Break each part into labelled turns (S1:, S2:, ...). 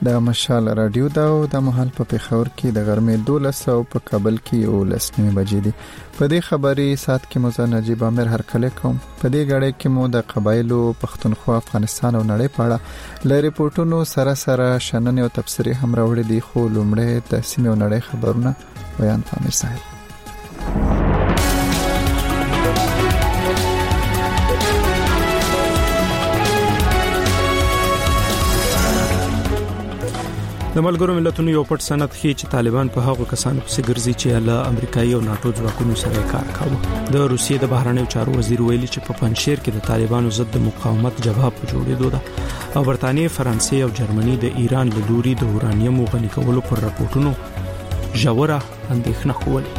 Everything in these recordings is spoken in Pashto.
S1: د مشال رادیو دا او د محل په پیښور کې د غرمې 12 او په کابل کې 11 بجې دي. په دې خبري سات کې مو نجیب امیر هرکله کوم. په دې غړې کې مو د قبایلو پښتونخوا افغانستان او نړۍ په اړه ل ریپورتونو سره شننې او تبصرې هم راوړې دي. خو لومړی د سیمې او نړۍ خبرونه بیان فامیر صاحب.
S2: د ملګرو ملتونو یو پټ سند ښیي چې طالبان په هغو کسانو پسې ګرځي چې له امریکایي او ناتو ځواکونو سره کار کاوه. د روسیې د بهرنیو چارو وزیر ویلي چې په پنجشیر کې د طالبانو ضد د مقاومت جبهه په جوړېدو ده او برتانیې، فرانسې او جرمني د ایران له لوري د یورانیم غني کولو پر راپورټونو ژوره اندېښنه خوله.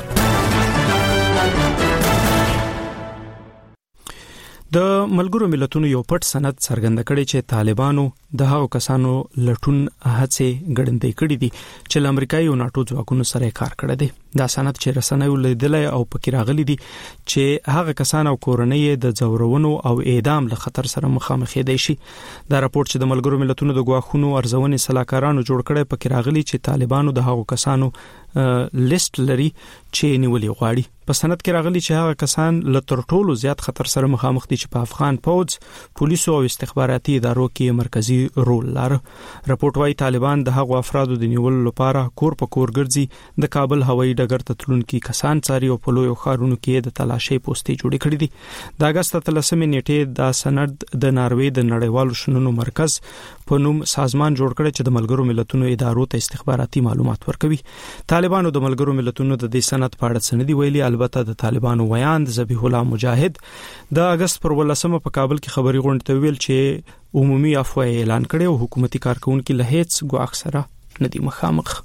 S2: د ملګرو ملتونو یو پټ سند څرګند کړي چې طالبانو د هغو کسانو لټون هڅې ګړندې کړې دي چې له امریکایي او ناتو ځواکونو سره کار کړی دی. دا سند چې رسنیو لیدلای او پکې راغلي دي چې هغه کسان او کورنۍ د ځورونو او اعدام له خطر سره مخامخ دي شي. دا راپورټ چې د ملګرو ملتونو د غواخونو ارزونې صلاحکارانو جوړ کړي پکې راغلي چې طالبانو د هغو کسانو لیست لري چې نیولې غواړي. په سند کې راغلي چې هغه کسان له تر ټولو زیات خطر سره مخامخ دي چې په افغان پوځ، پولیسو او استخباراتي ادارو کې مرکزی رول لري. راپورټ وايي طالبان د هغو افرادو د نیولو لپاره کور په کور ګرځي، د کابل هوایي ډګر ته تلونکي کسان څاري او په لویو ښارونو کې د تلاشۍ پوسټې جوړې کړې دي. د اگست 13 نیټې دا سند د ناروې د نړیوالو شنونو مرکز په نوم سازمان جوړ کړی چې د ملګرو ملتونو ادارو ته استخباراتي معلومات ورکوي. طالبانو د ملګرو ملتونو د دې سند په اړه سندي ویلي. البته د طالبانو ویاند ذبیح الله مجاهد د اگست پر 18 په کابل کې خبري غونډه ته ویل چې عمومي عفو اعلان کړي او حکومتي کارکونکو له هیڅ ګواښ سره ندي مخامخ.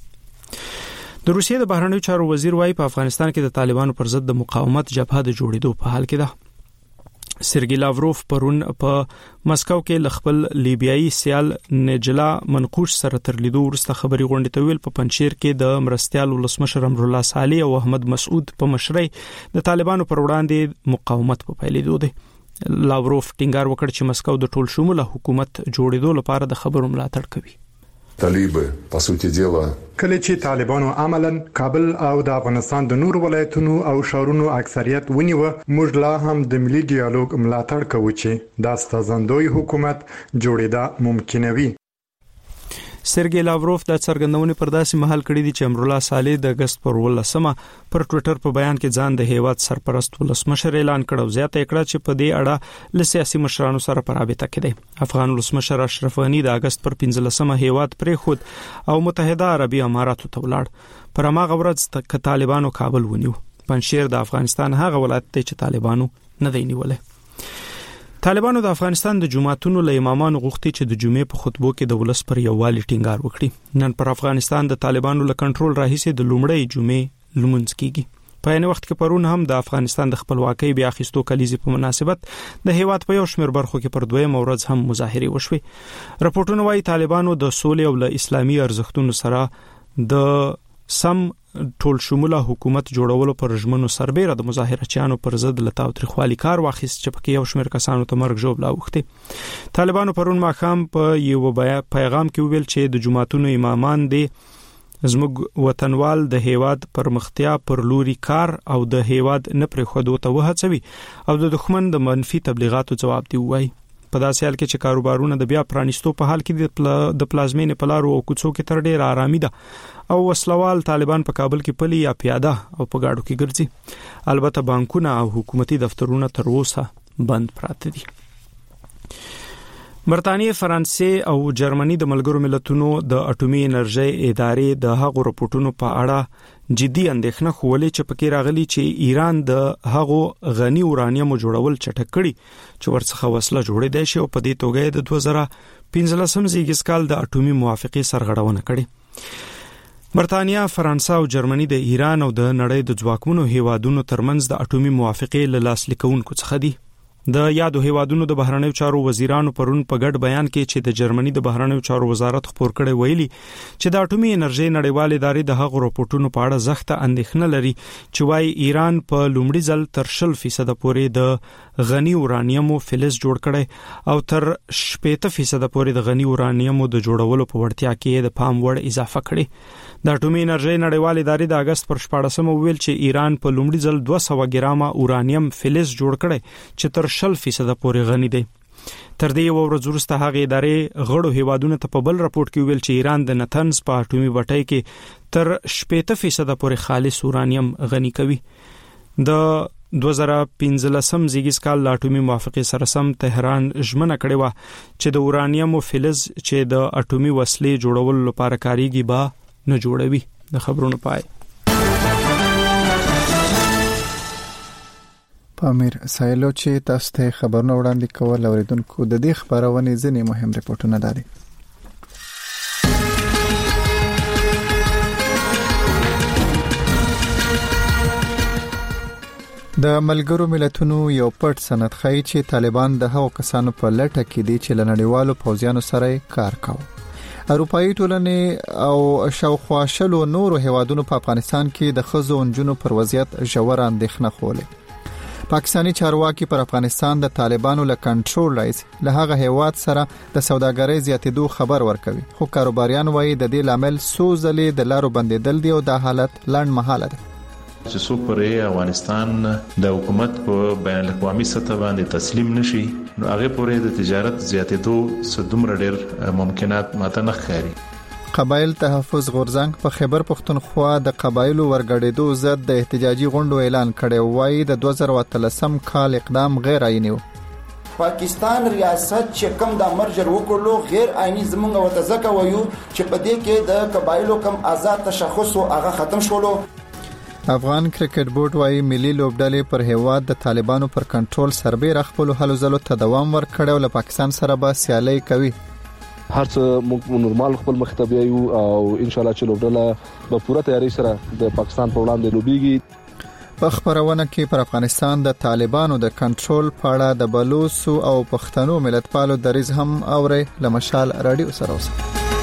S2: د روسیې د بهرنیو چارو وزیر وايي په افغانستان کې د طالبانو پر ضد د مقاومت جبهه د جوړېدو په حال کې ده. سرګی لاوروف پرون په مسکو کې ل خپل لیبیایي سیال نجلا منقوش سره تر لیدو ورسته خبري غونډه ته ویل په پنجشیر کې د مرستيال ولسمشر امر الله صالح او احمد مسعود په مشرۍ د طالبانو پر وړاندې مقاومت په پیلېدو دی. لاوروف ټینګار وکړ چې مسکو د ټول شموله حکومت جوړېدو لپاره د خبرو ملاتړ کوي.
S3: طالبه په سوتي دیوا
S4: کله چې طالبانو عملاً کابل او د افغانستان د نور ولایتونو او شهرونو اکثریت ونیوه، موږ لا هم د ملي ډیالوګ ملاتړ کوو چې دا ستاسندوی حکومت جوړېدا ممکنوي.
S2: سرګی لاوروف د څرګندونې پر داسې محل کړی دی چې امر الله صالح د اگست پر 18 پر ټوئیټر په بیان کې ځان د هیواد سرپرست ولسمشر اعلان کړو. زیاته کړه چې په دې اړه له سیاسي مشرانو سره په رابطه کې دی. افغان ولسمشر اشرف غنی د اگست پر 15 هیواد پرې خود او متحده عربي اماراتو ته ولاړ. پر هغه ورځ ک طالبانو کابل ونیو. پنجشیر د افغانستان هغه ولایت دی چې طالبانو نه دی نیولې. طالبانو د افغانستان د جماعتونو له امامانو غوښتي چې د جمعې په خطبو کې د ولس پر یووالي ټینګار وکړي. نن پر افغانستان د طالبانو له کنټرول راهیسې د لومړۍ جمعې لمونځ کیږي. په یوه وخت کې پرون هم د افغانستان د خپلواکۍ بیا اخیستو کلیزې په مناسبت د هیواد په یو شمېر برخو کې پر دویم ورځ هم مظاهرې وشوې. راپورټونه وايي طالبانو د سولې او له اسلامي ارزښتونو سره د سم ټول شموله حکومت جوړولو پر ژمنو سربېره د مظاهرچیانو پر ضد له تاوتریخوالي کار واخیست چې پکې یو شمېر کسانو ته مرګ ژوبله اوښتې. طالبانو پرون ماښام په یو پیغام کې ویل چې د جماعتونو امامان دي زموږ وطنوال د هیواد پرمختیا پر لوري کار او د هیواد نه پرې خودو ته وهڅوي او د دښمن د منفي تبلیغاتو جواب دی وایي. په داسې حال کې چې کاروبارونه د بیا پرانیستو په حال کې د پلازمینې په لارو او کوڅو کې تر ډیر آرامي ده او وسلوال طالبان په کابل کې پلي یا پیاده او په گاډو کې ګرځي. البته بانکونه او حکومتي دفترونه تر اوسه بند پراته دي. برتانیې، فرانسې او جرمني د ملګرو ملتونو د اټومي انرژي ادارې د هغو راپورټونو په اړه جدي اندېښنه خولې چې پکې راغلي چې ایران د هغو غني یورانیم جوړول چټک کړي چې ورڅخه وسله جوړې دی شي او په دې توګه د 2015 زیږسکال د اټومي موافقې سرغړونه کړي. برتانیا، فرانسه او جرمني د ایران او د نړۍ د ځواکمنو هیوادونو ترمنځ د اټومي موافقې له لاسلیکونکو څخه دي. د یادو هیوادونو د بهرنیو چارو وزیرانو پرون په ګډ بیان کې چې د جرمني د بهرنیو چارو وزارت خبر کړی ویلي چې د اټومي انرژي نړیوالې ادارې د هغو راپورټونو په اړه سخت اندېښنه لري چې وايي ایران په لومړي ځل تر 0% پورې د غني اورانیوم فلز جوړ کړي او تر 80% پورې د غني اورانیوم د جوړولو په وړتیا کې د پام وړ اضافه کړي د اټومي انرژي نړیوالې ادارې د اگست پر 14 ویل چې ایران په لومړي ځل 200 ګرامه اورانیوم فلز جوړ کړي چې تر 0% پورې غني دي. تر دې یو ورځ وروسته هغه ادارې غړو هیوادونو ته په بل راپورټ کې ویل چې ایران د نتنز په اټومي بټۍ کې تر 80% پورې خالص اورانیوم غني کوي. د 2015 زیږیز کال لا اټومي موافقه سره سم تهران ژمنه کړې و چې د اورانیوم فلز چې د اټومي وسلې جوړولو لپاره کاریږي به نه جوړوي. د خبرونو پای.
S1: پامیر سایلو چې تاسو ته خبرونه وړاندې کول اوریدونکو د دې خبرونه ځینې مهم ریپورتونه دي. د ملګرو ملتونو یو پټ سند ښیي چې طالبان د هغو کسانو په لټه کې دي چې له نړیوالو پوځیانو سره کار کوي. اروپאי ټولنې او شاوخوا شلو نورو هیوادونو په افغانستان کې د ښځو او نجونو پر وضعیت ژور اندېښنه خوله. پاکستانی چارواکي پر افغانستان د طالبانو له کنټرول رئیس له هغه هیواد سره د سوداګرۍ زیاتېدو خبر ورکوي خو کاروباریان وایي د دې لامل سوزلې د لارو بندیدل دی او د حالت لنډ مهاله ده.
S5: چې څوک پر افغانستان د حکومت په بین الاقوامي سطح باندې تسلیم نشي نو هغه پورې د تجارت زیاتېدو څومره ډېر ممکنات ماته نه ښکاري.
S1: قبایل تحفظ غورځنګ په خیبر پختونخوا د قبایلو ورګړېدو ضد د احتجاجي غونډو اعلان کړی وایي د 2013 کال اقدام غیر آئینی و.
S6: پاکستان ریاست چې کوم د مرجر وکړلو غیر آئینی زمونږ وته ځکه وایو چې په دې کې د قبایلو کم آزاد تشخص او هغه ختم شولو.
S1: افغان کرکټ بورډ وايي ملي لوبډلې پر هیواد د طالبانو پر کنټرول سربېره خپل هلو ځلو ته دوام ورکړي او له پاکستان سره به سیالي کوي.
S7: هر څه موږ نورمال خپل مختبي یو او ان شاء الله چې لوبډله په پوره تیاری سره د پاکستان په وړاندې لوبيږي.
S1: په خبرونه کې پر افغانستان د طالبانو د کنټرول په اړه د بلوچ او پښتنو ملتپالو دریځ هم اوري. له مشال رادیو سره اوسه.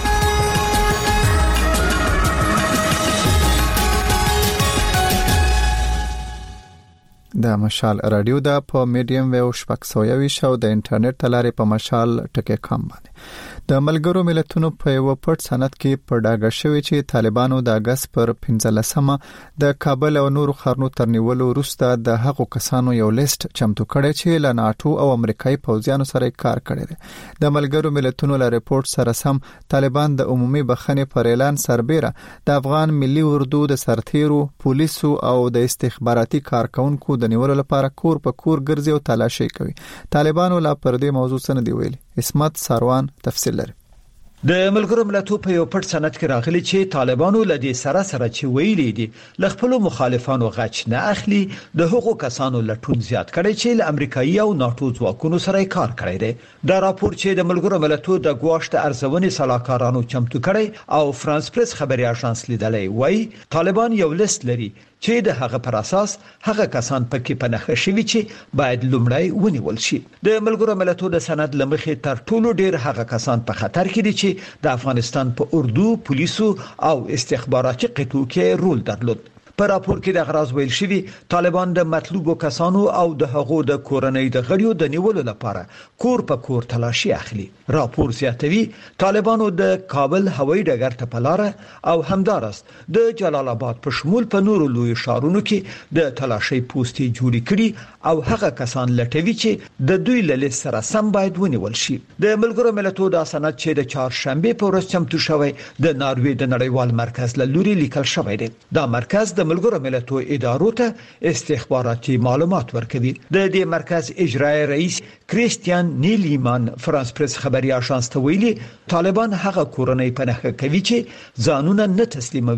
S1: د مشال رادیو د په میډیم ویو شپږ شو د انټرنیټ تلارې په mashal.com باندې د ملګرو ملتونو په یو پټ سند کې په ډاګه شوی چې طالبانو د اگست پر 15مه د کابل او نورو ښارونو ترنیولو وروسته د هغو کسانو یو لیست چمتو کړی چې له ناتو او امریکایي پوځیانو سره کار کړی دی. د ملګرو ملتونو له ریپورت سره سم طالبان د عمومي بخښنې پر اعلان سربېره د افغان ملي اردو د سرتیرو پولیسو او د استخباراتي کارکونکو د نیولو لپاره کور په کور ګرځي او تلاشي کوي. طالبانو لا پر دې موضوع څه نه دی ویلي. اسمت ساروان تفصیل لري.
S8: د ملګرو ملتونو په یو پټ سند کې راغلي چې طالبانو لدی سره چې ویلي دي ل خپل مخالفانو غچ نه اخلي د هغو کسانو لټون زیات کړي چې ل امریکایي او ناتو ځواکونو سره کار کړی دی. دا راپور چې د ملګرو ملتونو د ګواښ د ارزونې صلاحکارانو چمتو کړي او فرانس پریس خبري اژانس لیدلې وایي طالبان یو لیست لري چې د هغه پر اساس هغه کسان پکې پنهخه شوي چې باید لومړی ونیول شي. د ملګرو ملتونو د سند لمخې تر ټولو ډیر هغه کسان په خطر کې دي چې د افغانستان په اردو پولیسو او استخباراتي قطو کې رول درلود. په راپور کې د غراز ویل شوی طالبان د مطلوبو کسانو او د هغو د کورنۍ د غړیو د نیولو لپاره کور په کور تلاشي اخلي. راپور زیاتوي طالبانو د کابل هوایي ډګر ته پلاره او همدارس د جلال آباد په شمول په نورو لوی ښارونو کې د تلاشي پوسټي جوړې کړي او هغه کسان لټوي چې د دوی له لیست سره سم باید ونیول شي. د ملګرو ملتونو د سند چې د چهارشنبه په ورځ چمتو شوی د ناروې د نړیوال مرکز له لوري لیکل شوی دی. دا مرکز د ملګرو ملتونو ادارو ته استخباراتي معلومات ورکوي. د دې مرکز اجرایی رئیس کریستیان نیلیمان فرانس پریس خبري اژانس ته ویلي طالبان هغه کورنۍ پنهخه کوي چې ځانونه نه تسلیموي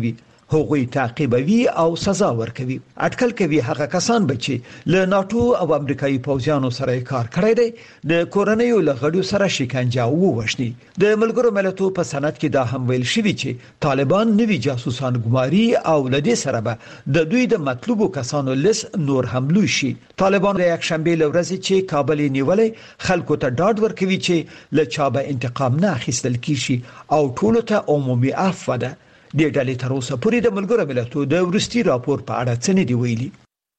S8: هغوی تعقیبوي او سزا ورکوي. اټکل کوي هغه کسان چې له ناتو او امریکایي پوځیانو سره کار کړی دی د کورنیو لغړیو سره شکنجه ووښني. د ملګرو ملتونو په سند کې دا هم ویل شوی چې طالبان نوي جاسوسان ګماري او لدې سره به د دوی د مطلوبو کسانو لس نور هم لوي شي. طالبان د یکشنبه لورځ چې کابل نیولې خلکو ته ډاډ ورکوي چې له چا به انتقام نه اخیستل کیږي او ټولو ته عمومي عفو ده. د ډلې تر اوسه پورې د ملګرو ملتونو د ورستي راپور په اړه څه نه دی ویلي.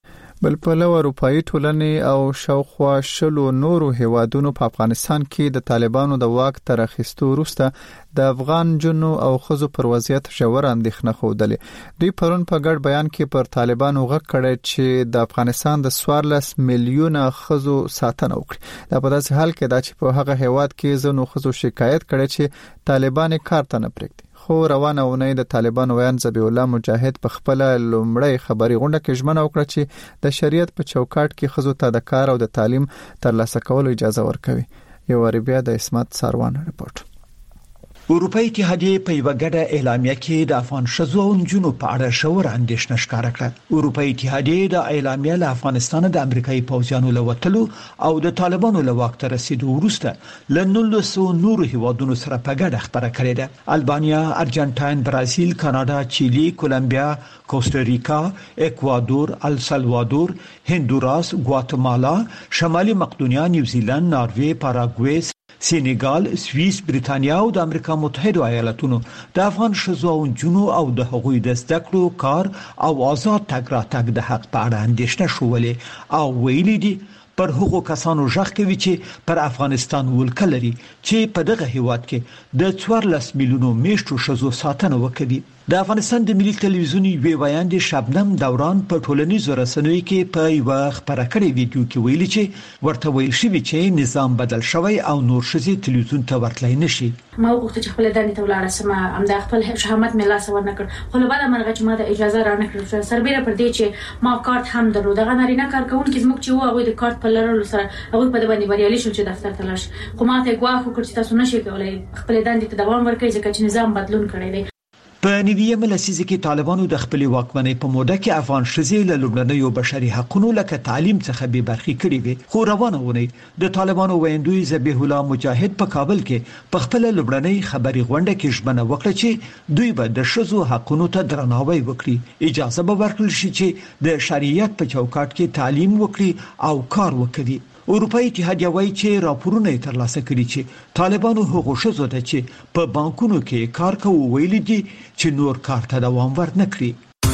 S1: بل پلو اروپאי ټولنې او شاوخوا شلو نورو هیوادونو په افغانستان کې د طالبانو د واک تر اخیستو وروسته د افغان جنو او خزو پر وضعیت ژور اندېښنه خوده. دوی پرون په ګډ بیان کې پر طالبانو غږ کړی چې د افغانستان د 14 میلیونه خزو ساتنه وکړي. دا په داسې حال کې دا چې په هغه هیواد کې زنو خزو شکایت کړي چې طالبان کار ته نه پرېږدي. خو روانه ونې د طالبان ویان ذبیح الله مجاهد په خپل لومړی خبري غونډه کې ژمنه وکړه چې د شریعت په چوکاټ کې خزو ته د کار او د تعلیم ترلاسه کولو اجازه ورکوي. یو ریبیا د اسمت ساروان رپورت.
S8: اروپאי اتحادیه په یو ګډه اعلامیه کې د افغان شذو او جنوب په اړه شور اندېښنه ښکاره کړه. اروپאי اتحادیه د اعلامیه له افغانستان د امریکایي پوځیانو له وټلو او د طالبانو له واک ته رسیدو وروسته له 1900 نورو هیوادونو سره په ګډه خبره کړې ده. البانیا، ارجنټاین، برازیل، کاناډا، چیلي، کولمبیا، کوستاریکا، اکوادور، السالوادور، هندوراس، ګواتمالا، شمالي مقدونیا، نیوزیلند، ناروې، پاراګوئ، سینیګال، سویس، بریتانیا او د امریکا متحده ایالاتونو د افغان شذو او جنو او د حقوقي د زده کړو کار او آزاد تګ راتګ د حق په اړه اندېښنه شولې او ویلي دي پر هغو کسانو ژغ کوي چې پر افغانستان ولکه لري چې په دغه هیواد کې د 14 میلیونو میشتو شذو ساتنه وکړي. د افغانستان د ملي ټلویزیون وی ویاندې شبنم دوران په ټولنیزو رسنیو کې په یو خبره کړې ویډیو کې ویلي چې ورته ویل شوی چې نظام بدل شوی او نور شذي ټلویزیون ته ورتلای نشي.
S9: ما وغوښتل چې خپل دندې ته ولاړ شم، هم د خپل شهامت مې لاس ور نه کړ، خو له بعده مرغه چې ما د اجازه را نه کړل سربېره پر دې چې ما کارت هم درلود. هغه نارینه کارکونکي زموږ چې هغه د کارت په لرلو سره هغه په باندې بریالي شو چې دفتر ته لاړ شي. خو ما ته ګواښ وکړ چې تاسو نشئ کولای خپل دندې ته دوام ورکړئ ځکه چې نظام بدلون کړی دی.
S8: په نیویه لسیزه کې طالبانو د خپل واکمنۍ په موده کې افغان شذي له لومړنیو بشري حقوقو لکه تعلیم څخه به برخې کړې وي. خو روانه ونی د طالبانو ویندوی ذبیح الله مجاهد په کابل کې په خپل لومړنۍ خبري غونډه کې ژمنه وکړه چې دوی به د شذو حقوقو ته درناوی وکړي، اجازه به ورکړي چې د شریعت په چوکاټ کې تعلیم وکړي او کار وکړي. اروپאי اتحادیه وايي چې راپورونه ترلاسه کړي چې طالبانو هغو شذو ته چې په بانکونو کې کار کوي ویلي دي چې نور کار ته دوام ورنکړي.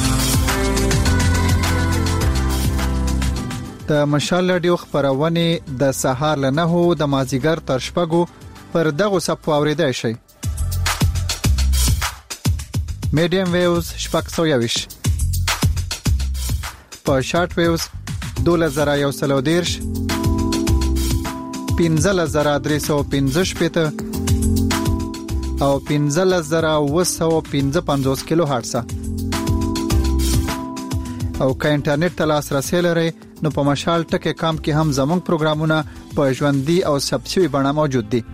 S1: د مشال رادیو خبرونه د سهار له 9 د مازیګر تر شپږو پر دغه صفو اوریدای شي. میډیم ویوز شپږ120 په شارټ ویوز 2130 15315 او 15955 کیلو هرتز. او که انټرنیټ ته لاسرسي لرئ نو په مشال ټکي کام کې هم زموږ پروګرامونه په ژوندۍ او ثبت شوی بڼه موجود دي.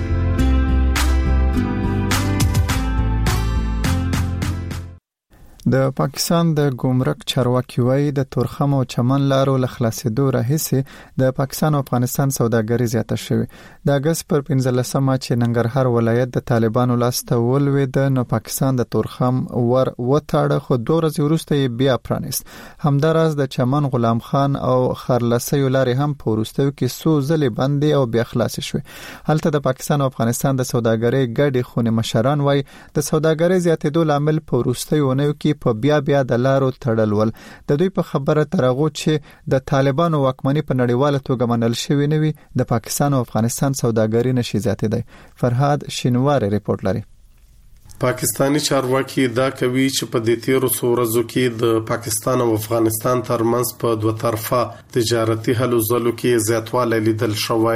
S1: د پاکستان د ګمرک چارواکي وايي د تورخم او چمن لارو له خلاصېدو راهیسې د پاکستان او افغانستان سوداګري زیاته شوې. د اگست پر 15مه چې ننګرهار ولایت د طالبانو لاسته ولوېد نو پاکستان د تورخم ور وټاړه، خو 2 ورځې وروسته یې بیا پرانیست. همداراز د چمن غلام خان او خرلسي لارې هم په وروستیو کې څو ځلې بندې او بیا خلاصې شوې. هلته د پاکستان او افغانستان د سوداګرۍ ګډې خونې مشران وايي د سوداګرۍ زیاتېدو لامل په وروستیو ونیو کې په بیا د لارو تړل ول. د دوی په خبره ترغو چې د طالبانو واکمنۍ په نړیواله توګه منل شوی نه وي د پاکستان او افغانستان سوداګري نشي زیاتېدای. فرهاد شینواری ریپورت لري.
S10: پاکستانی چارواکي دا کوي چې په دې 13 ورځو کې د پاکستان او افغانستان ترمنځ په دوه طرفه تجارتي هلو ځلو کې زیاتوالی لیدل شوی.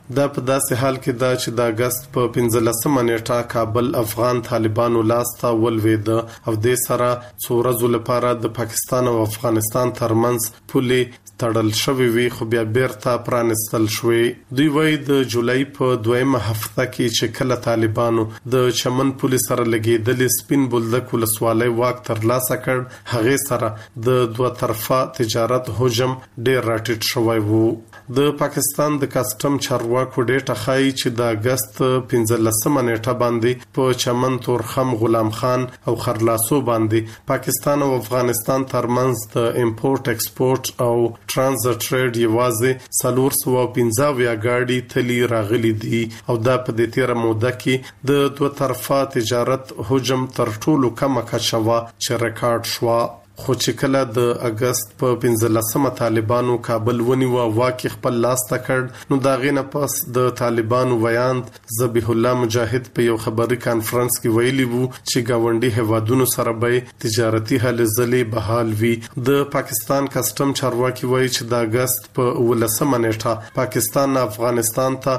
S10: دا په داسې حال کې دا چې د اگست په 15 نیټه کابل افغان طالبانو لاسته ولوید او د سره څو ورځې لپاره د پاکستان او افغانستان ترمنځ پولې تړل شوې وي خو بیا بیرته پرانستل شوې. دوی وایي د جولای په 2مه هفته کې چې کله طالبانو د چمن پولیس سره لګیدل سپین بولدک ولسوالۍ واک ترلاسه کړ هغه سره د دوه طرفه تجارت حجم ډیر راټیټ شوی وو. د پاکستان د کسٹم چارواکو ډیټا ښایي چې د اگست 15 نیټه باندې په چمن تورخم غلام خان او خرلاسو باندې پاکستان او افغانستان ترمنځ د امپورټ ایکسپورټ او ترانزیت ټریډ یوازې 415 گاډي تلی راغلي دي او دا په دې تیر موده کې د دوه طرفه تجارت حجم تر ټولو کمه کچه وا چې ریکارډ شو. خو چې کله د اگست په 15 طالبانو کابل ونیو واکه خپل لاس تکړ نو دا غینه پس د طالبانو ویاند ذبیح الله مجاهد په یو خبري کانفرنس کې ویلي وو چې گاونډي هوادونو سره به تجارتي هلې ځلې بحال وي. د پاکستان کسٹم چارواکي وایي چې د اگست په 19 نیټه پاکستان افغانستان ته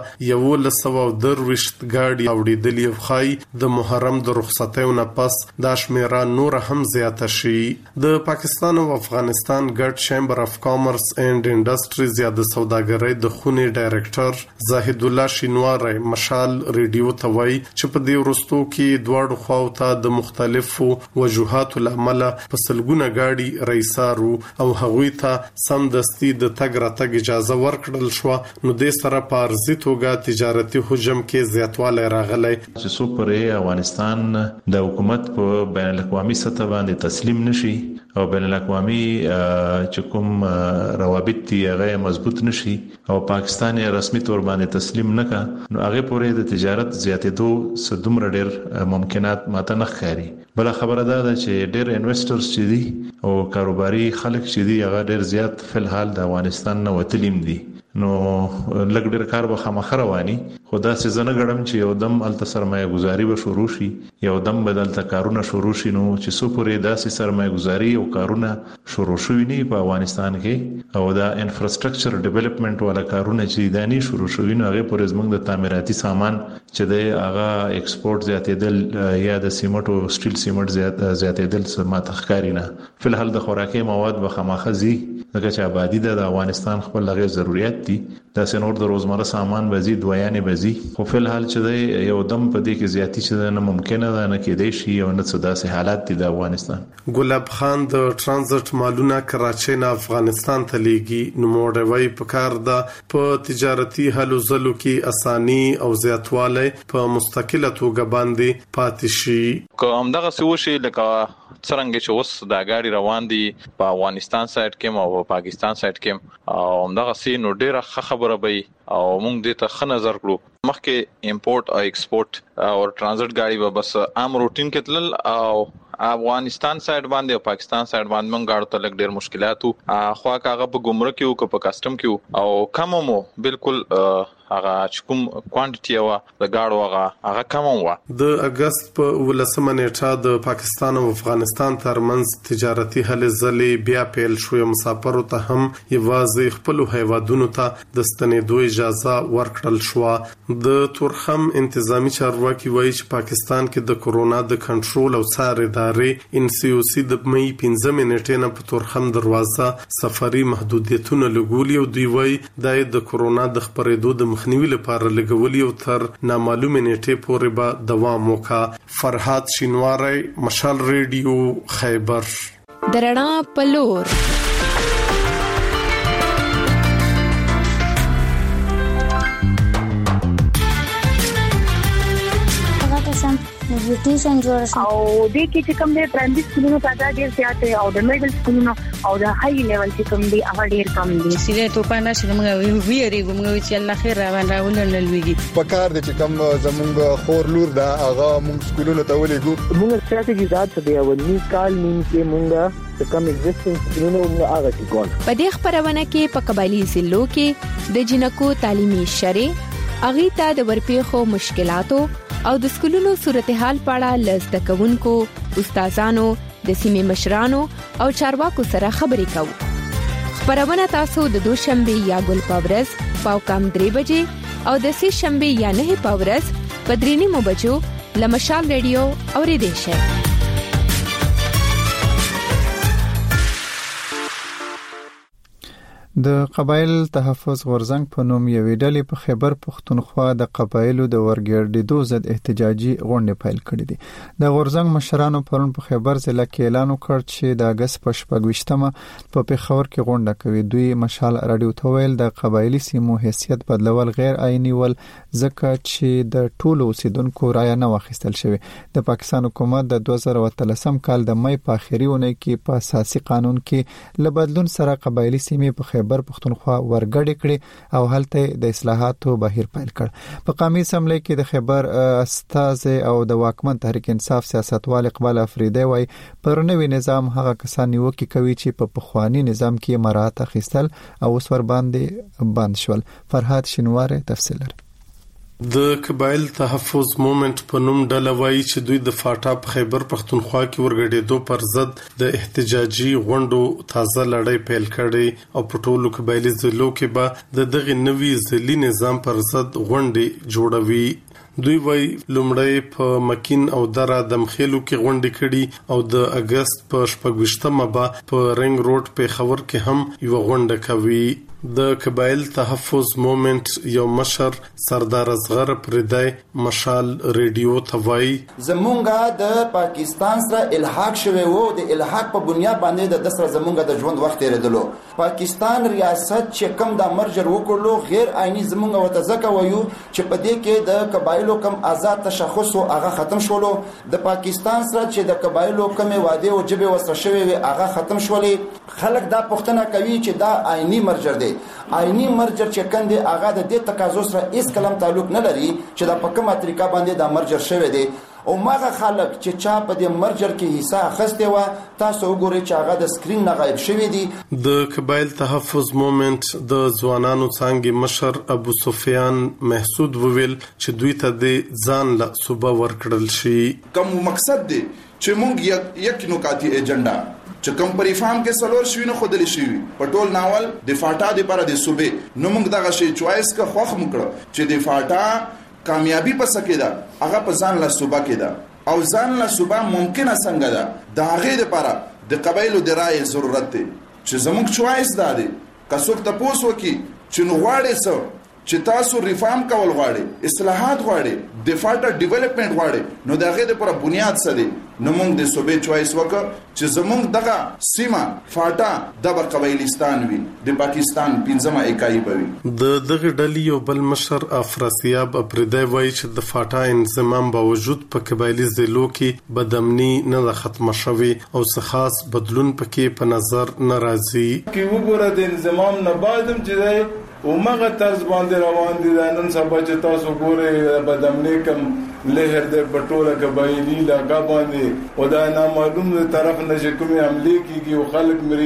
S10: 1120 گاډي اوړېدلې خای د محرم د رخصتیو نه پس دا شمیره نور هم زیاته شي. د پاکستان او افغانستان ګډ چیمبر اف کامرس اینڈ انډستریز یا د سوداګرۍ د خونې ډایریکټر زاهد الله شینواری مشال ریډیو ته وایي چې په دې ورستو کې دواړو خواو ته د مختلفو وجوهاتو لامل په سلګونه گاډي رئیسارو او هغوی ته سمدستي د تګ راتګ اجازه ورکړل شو نو د سره په ارزي توګه تجارتي حجم کې زیاتوالی راغلی
S5: چې څو پرې افغانستان د حکومت په بین الاقوامي سطح باندې تسلیم نشي او بین الاقوامي چې کوم روابط دي هغه مضبوط نشي او پاکستان رسمي تور باندې تسلیم نکا نو هغه پورې د تجارت زیاتېدو سدومره ډېر ممکنات ماته نه ښکاري. بل خبره ده چې ډېر انویسټرز چې دي او کاروباري خلک چې دي هغه ډېر زیات فلحال د افغانستان نه وتلیم دي نو لګ ډېر کار به خامخ رواني خو دا څه نه غړم چې یو دم الته سرمایه گذاري به شروع شي یو دم بدلته کارونه شروع شي نو چې سو پورې داسې سرمایه گذاري او کارونه شروع شوي نه په افغانستان کې او دا انفراستراکچر ډیولپمنٹ والا کارونه چې دانی شروع شوي نو هغه پورې زموږ د تعمیراتي سامان چې د هغه ایکسپورټ زیاتېدل یا د سیمټ او سټیل سیمټ زیاتېدل سمات ښکاری نه. فلحال د خوراکي مواد به خامخزي دغه چې آبادی د افغانستان خپل لغه ضرورت دي دا سنور د روزمره سامان بزي دویانه بزي خو فلحال چې یو دم په دې کې زیاتی چې نه ممکنه ده نه کېدای شي او نه څه داسې حالات دي د افغانستان.
S10: ګلاب خان د ترانزیت مالونه کراچۍ نه افغانستان ته لیږي نو موډوي په کار ده په تجارتي هلو ځلو کې اساني او زیاتواله په مستقله توګه باندې پاتې شي.
S11: کوم دغه سوشي لکه څنګه چې اوس دا غاډي روان دي په افغانستان سایت کې او پاکستان سایت کې او همدغه سي نو ډیره خبره به او موږ دې ته ښه نظر کړو مخکې امپورټ او ایکسپورټ او ترانزیت غاډي به بس عام روټین کې تلل او افغانستان سایډ باندې او پاکستان سایډ باندې موږ غاړو ته لګ ډیر مشکلات وو خو هغه په ګمرک کې او په کسٹم کې او کم مو بالکل هغه کوم کوانټیټي وا د غاړو هغه کم وو.
S10: د اگست په 19 نیټه د پاکستان او افغانستان ترمنځ تجارتي هلې ځلې بیا پیل شو مسافرو ته هم یوازې خپل هیوادونو ته د ستنېدو اجازه ورکړل شو. د تورخم انتظامی چارواکي وایي چې پاکستان کې د کورونا د کنټرول او څار ادارې ان سی او سی د مې 15 نیټې نه په تورخم دروازه سفري محدودیتونه لګولي او دوی وایي د کورونا د خپرېدو د مخنیوي لپاره لګولي او تر نامعلومه نیټه پورې به دوام وکړي. فرحات شینواری مشال ریډیو خیبر.
S12: درنا پلور
S13: بیوټیشن جوړ شو او د کې چې کوم د پرایمري سکولونو تعداد ډیر زیات دی او د میډل سکولونو او د هاي لیول چې کوم دی هغه ډیر کم دي.
S14: سیده توپانه چې موږ ویریږو موږ چې الله خیر راولل لويږي
S15: په کار د چې کوم زمونږ خور لور دا هغه موږ سکولونو ته ولېګو
S16: موږ ستراتیژي ذات دی او نی کال نیم کې موږ کوم ایگزیسټنس سکولونو موږ هغه چې کول
S12: په دې خبرونه کې په قبایلی ضلعو کې د جنکو تعلیمي شری اغي ته د ورپېخو مشکلاتو او د سکولونو صورتحال په اړه لزده کوونکو استادانو د سیمې مشرانو او چارواکو سره خبرې کوو. خبرونه تاسو د دوشنبه یا ګل پاورز پاو کم 3 بجې او د سې شنبه یا 9 په ورځ په 3:30 بجو لمشال ریډیو اوریدئ شئ.
S1: د قبایل تحفظ غورزنګ په نوم یوې ډلې په خیبر پښتونخوا د قبایلو د ورګردېدو ضد احتجاجي غونډه پیل کړې ده. د غورزنګ مشرانو پرون په خیبر ضلع کې اعلان وکړ چې د اگست په 28مه په پیښور کې غونډه کوي. دوی مشال رادیو ته ویل د قبایلی سیمو حیثیت بدلول غیر آئینی ول ځکه چې د ټولو اوسیدونکو رایه نه واخیستل شوی. د پاکستان حکومت د 2013 کال د مې په اخري اونۍ کې په اساسي قانون کې له بدلون سره قبایلی سیمې په خیبر پښتونخوا ورګډې کړې او هلته د اصلاحاتو بهیر پیل کړ. په قومي اسمبلی کې د خیبر استاذ او د واکمن تحریک انصاف سیاستوال اقبال افریدی وای پر نوې نظام هغه کسان نیوکه کوي چې په پخوانی نظام کې مراعات اخیستل او اوس ور باندې بند شول. فرهاد شینوار تفصیل لري.
S10: د قبایل تحفظ موومنت په نوم ډله وایي چې دوی د فاټا په خیبر پښتونخوا کې ورګډېدو پر ضد د احتجاجي غونډو تازه لړۍ پیل کړي او په ټولو قبایلی ضلعو کې به د دغه نوي ځلي نظام پر ضد غونډې جوړوي. دوی وایي لومړی په مکین او دره دمخېلو کې غونډې کړي او د اگست په 28مه به په رنګ روډ په خبر کې هم یو غونډه کوي. د قبایل تحفظ موومنت یو مشر سردار اصغر پردای مشال ریډیو ته وایي
S6: زمونږه د پاکستان سره الحاق شوی وو. د الحاق په بنیاد باندې د سره زمونږه د ژوند وخت تیرېدلو. پاکستان ریاست چې کوم د مرجر وکړلو غیر آئینی زمونږه وته ځکه وایو چې په دې کې د قبایلو کم آزاد تشخص او هغه ختم شولو. د پاکستان سره چې د قبایلو کم وعده او جبه وسره شوی وي هغه ختم شولې. خلک دا پوښتنه کوي چې دا آئینی مرجر دی. آئینی مرجر چې کنده هغه د دې تقاضا سره هیڅ کلم تعلق نه لري چې د په کومه طریقه باندې دا مرجر شوی دی. او ماغه خلک چې چا په دې مرجر کې حصہ اخیسته و تاسو وګورئ چې هغه د سکرین نه غایب شوی دی.
S10: د قبایل تحفظ موومنت د ځوانانو څنګه مشر ابو سفیان محسود وویل چې دوی ته د ځان له صوبه ورکړل شي.
S17: کوم مقصد دی چې موږ یک نکاتی ایجنډا چې کوم پر افهام کې سلور شوی نه خودلی شي په ټول ناول د فاټا د پر د صوبې نو موږ دغه شی چوایس کا خوخ مکړه چې د فاټا کامیابی په سکه ده هغه په ځان له صوبه کې ده او ځان له صوبه ممکنه څنګه ده د هغه لپاره د قبایلو د رائے ضرورت دی چې زموږ چوایس ده دي کڅوک تاسو وکي چې نو غواړي سو چې تاسو ریفارم کول غواړي اصلاحات غواړي د فاټا ډیولپمنٹ غواړي نو دغه لپاره بنیاد څه دی. نو موږ د صوبې چوایس وکړ چې زموږ دغه سیمه فاټا د قبایلستان وي د پاکستان 15مه اکای بوي.
S10: د دغه ډلې یو بل مشر افراسیاب اپریدای وایي چې د فاټا انضمام باوجود په قبایلی ضلعو کې بدامني نه ختمه شوی او څه خاص بدلون پکې په نظر نه راځي.
S18: کې وګوره د انضمام نه بعدم چې ومغه طرز باندې روان دي. نن سبا چې تاسو ګورئ بدامني کم لهر د پټوله قبایلی لاګه باندې او دا نامعلوم طرف نشه کومه عملي کیږي او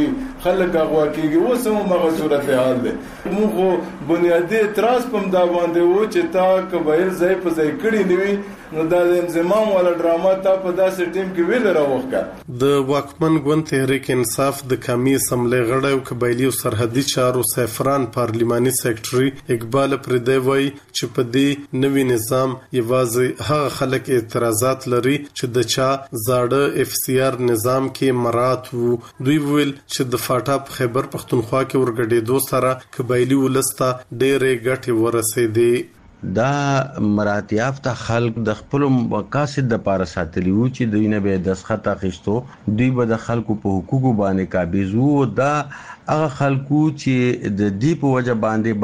S18: خلک اغوا کیږي وسمو مغه صورت حال ده. موږ بنیادی اعتراض پم دا باندې و چې تا قبایل ځای په ځای کړی نیوي نو دا د انضمام ولا ډراما تا په داسې ټیم کې ویل راوخه.
S10: د واکمن ګوند تحریک انصاف د قومي اسمبلی غړی او قبایلی او سرحدي چارو سیفران پارلیماني سیکریټري اقبال پردی وایي چې په دې نوي نظام یوازې هغه خلک اعتراضات لري چې د چا زاړه اف سی آر نظام کې مرات وو. دوی ویل چې د فاټا په خیبر پښتونخوا کې ورګډېدو سره قبایلی ولسته ډېرې ګټې ورسېدې.
S19: دا مراتیافته خلق د خپل مقاصد د پاره ساتلی وو چې دوی نه به دسخط اخیستو دوی به د خلکو په حقوقو باندې قابض وو. دا هغه خلکو چې د دې په وجه باندې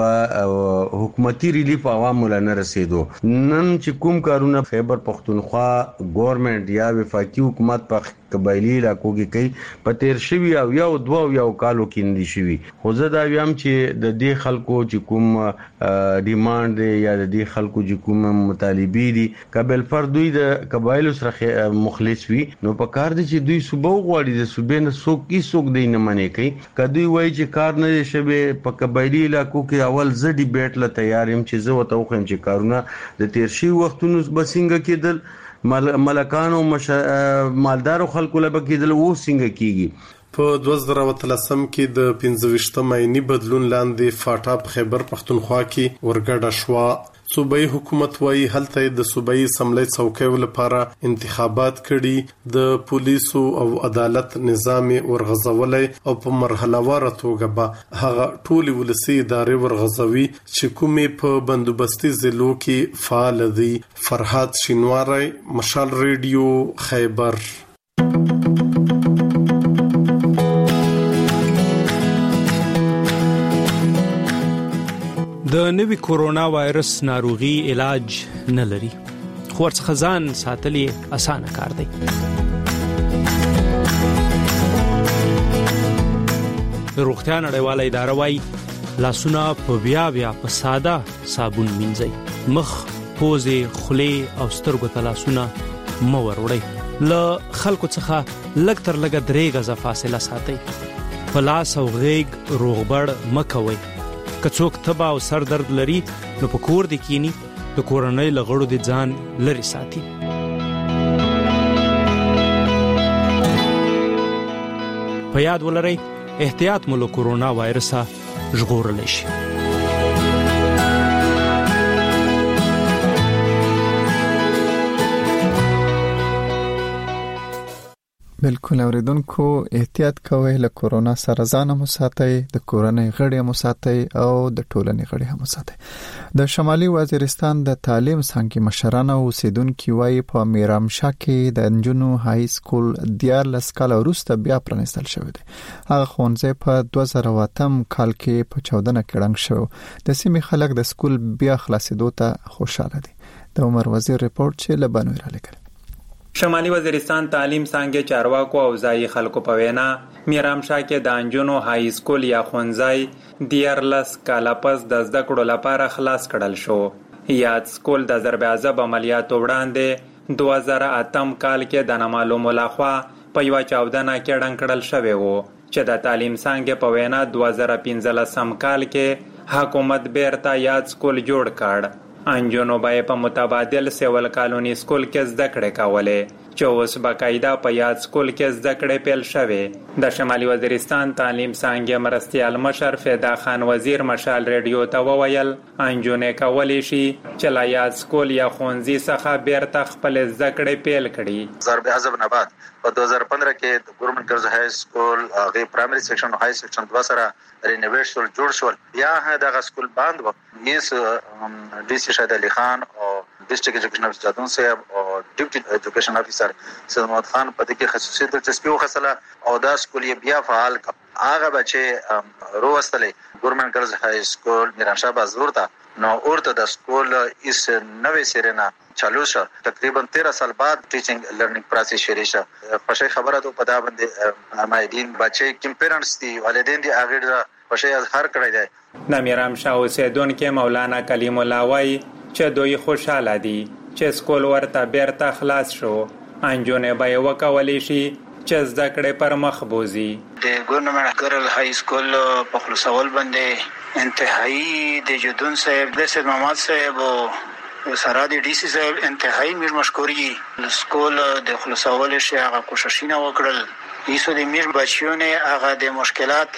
S19: با حکومتي ریلیف عوامو لنه رسیدو. نن چې کوم کارونه خیبر پښتونخوا ګورنمنت یا وفاقي حکومت په قبایلی علاقو کې کوي په تیر شوی او یو کالو کې ندي شوی. خو زه دا ویم چې د دې خلکو چې کوم ډیماند یا د دې خلکو چې کوم مطالبې دي قبل پر دوی د قبایلو سره مخلص وي نو په کار دي چې دوی صوبه غواړي د صوبې نه څوک دی نه منې کوي. کدی وایي چې کار نه شوی په قبایلی علاقو کې اول زه ډیبیټ له تیار يم چې زه وته وخم چې کارونه د تیر شي وختونو بسنګ کېدل ملکانو مالدارو خلکو لپاره کېدل وو څنګه کیږي.
S10: په 2013 کې د 25 ماینی بدلون لاندې فاټا په خیبر پختونخوا کې ورګډه شو. صوبایي حکومت وايي هلته د صوبایي سملې څوکۍ لپاره انتخابات کړي، د پولیسو او عدالت نظام ورغځولای او په مرحله واره توګه به هغه ټولي ولسي ادارې ورغځوي چې کومې په بندوبستي ضلعو کې فعال دي. فرحات شینواری، مشال ریډیو، خیبر.
S2: د نوي کورونا وایرس ناروغي علاج نه لري، خو ورڅخه ځان ساتل اسانه کار دی. روغتیا نړیواله اداره وايي لاسونه په بیا په ساده صابون مینځئ، مخ، پوزې، خولې او سترګو ته لاسونه مه وروړئ. له خلکو څخه لږ تر لږه 3 غزه فاصله ساتئ. په لاس او غېږ روغبړ مه کوئ. که څوک تبه او سر درد لري نو په کور دې کینی، د کورنۍ له غړو دې ځان لري ساتي. په یاد ولرئ احتیاط مو له کورونا وایرسه ژغورلی شي.
S1: بالکل اوریدونکو، احتیاط کوئ، له کورونا سره ځان مو ساتئ، د کورنۍ غړي مو ساتئ او د ټولنې غړي هم ساتئ. د شمالي وزیرستان د تعلیم څنګه مشران او اوسیدونکو وايي په میرامشاه کې د انجونو های سکول 14 کال وروسته بیا پرانستل شوی دی. هغه ښوونځی په 2008 کال کې په 14 کې رنګ شو. د سیمې خلک د سکول بیا خلاصېدو ته خوشاله دي. د عمر وزیر رپورت چې لبنان را لګل.
S20: شمالي وزیرستان تعلیم څنګه چارواکو او ځایي خلکو په وینا میرامشاه کې د انجونو های سکول یا ښوونځی 14 کال پس د زده کړو لپاره خلاص کړل شو. یاد سکول د ضرب اعظم عملیاتو وړاندې 2008 کال کې د نامعلومو لخوا په یو چاودنه کې ډنګ کړل شوی وو چې د تعلیم څنګه په وینا 2015 کال کې حکومت بیرته یاد سکول جوړ کړ. انجونو به په متبادل سیول کالونی سکول کې زده کړې کولې چې اوس باقاعده په یاد سکول کې زده کړې پیل شوې. د شمالي وزیرستان تعلیم څنګه مرستیال مشر فدا خان وزیر مشال ریډیو ته وویل انجونې کولی شي چې لا یاد سکول یا ښوونځي څخه بیرته خپل زده کړې پیل کړي.
S21: ضرب اعظم نه بعد په 2015 کې د ګورنمنت ګرلز های سکول هغه پرایمري سیکشن او های سیکشن 2 سره رینوویټ شول جوړ شول. بیا دغه سکول بند و. یې ډي سي شهید علي خان او ډیسټریکټ ایجوکیشن افیسر جادون صاحب او ډیپټي ایجوکیشن افیسر سید محمد خان په دې کې خصوصي دلچسپي وخصله او دا سکول یې بیا فعال کړ. هغه بچي روستلې ګورنمنت ګرلز های سکول میرانشاه بازور ته نو اورته د سکول اس نوې سیرینا چالو شو. تقریبا 13 سال بعد ټیچینګ لرنینګ پروسس شروع شو. خوشی خبره ده په دا باندې مایدین بچي کوم پیرنټس دي والدین دي هغه خوشی اظهار کړی دی.
S20: د میرامشاه اوسیدونکو مولانا کلیم الله وای چې دوی خوشاله دي چې سکول ورته بیرته خلاص شو. انجونې به یو کولی شي چې زده کړې پر مخ بوزي.
S22: د ګورنمنت ګرل های سکول په خلاصول باندې انتهایی د جدون صاحب د سید محمد صاحب او سره د ډي سي صاحب انتهایی میر مشکوري. سکول د خلاصول شي هغه کوششونه وکړل. ایسو د میر بچیونه هغه د مشکلات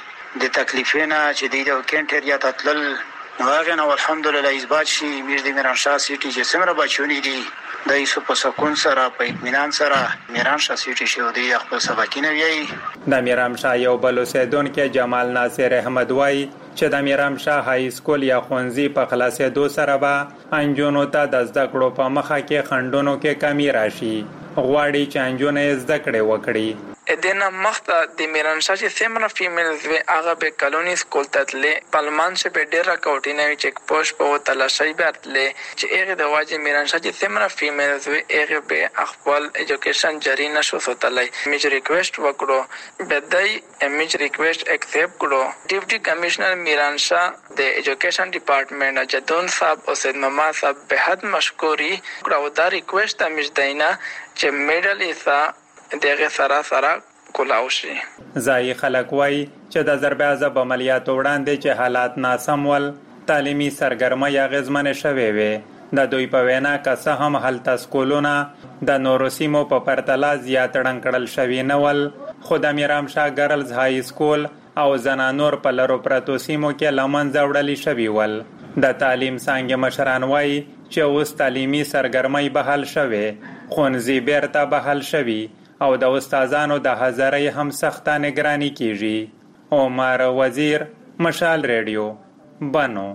S22: د تکلیفونه چې د کینټریا تطلل هغه نو الحمدلله اثبات شي. میر د میرانشاه سیټي چې څومره بچونی دي د ایسو په سکون سره په اطمینان سره میرانشاه سیټي شو دی خپل سبقینه وی.
S20: د میرامشاه یو بل اوسیدونکو جمال ناصر احمد وای چې د میرامشاه های سکول یا ښوونځي په خلاصېدو سره به انجونو ته د زده کړو په مخه کې خنډونو کې کمی راشي. غواړي چې انجونې زده کړې وکړي.
S23: دنه مخته د میرانشاه چې څومره فیمیلز وی هغه به کالونی سکول ته تللې پالمان چې به ډېر راکوټینه چیک پوسټ په تلاشي برتلې چې هغه د واجب میرانشاه چې څومره فیمیلز وی هغه به خپل ایجوکیشن جاری نشو ساتلای. میج ریکوست وکړو به دای میج ریکوست اکسپټ کړو. ډیپټي کمشنر میرانشاه د ایجوکیشن ډپارټمنټ جدون صاحب او سید محمد صاحب به حد مشکوري کړو. دا ریکوست میج دینا چې میډل ایسا دغه سره کولاو شي.
S20: ځای خلک وای چې د ضرب اعظم عملیاتو وړاندې چې حالات ناسم ول تعلیمي سرګرمۍ اغیزمنه شوې وي. د دوی په وینا که څه هم هلته سکولونه د نورو سیمو په پرتله زیات ډنګ کړل شوي نه ول خو د میرام شاه ګرلز های سکول او زنانور په لرو پرتو سیمو کې لمنځه وړل شوی ول. د تعلیم څنګه مشران وایي چې اوس تعلیمي سرګرمۍ بحال شوه، ښوونځي بیرته بحال شوي او د استادانو د حاضرۍ هم سخته نگرانی کیږي. عمر وزیر، مشال ریډیو، بنو.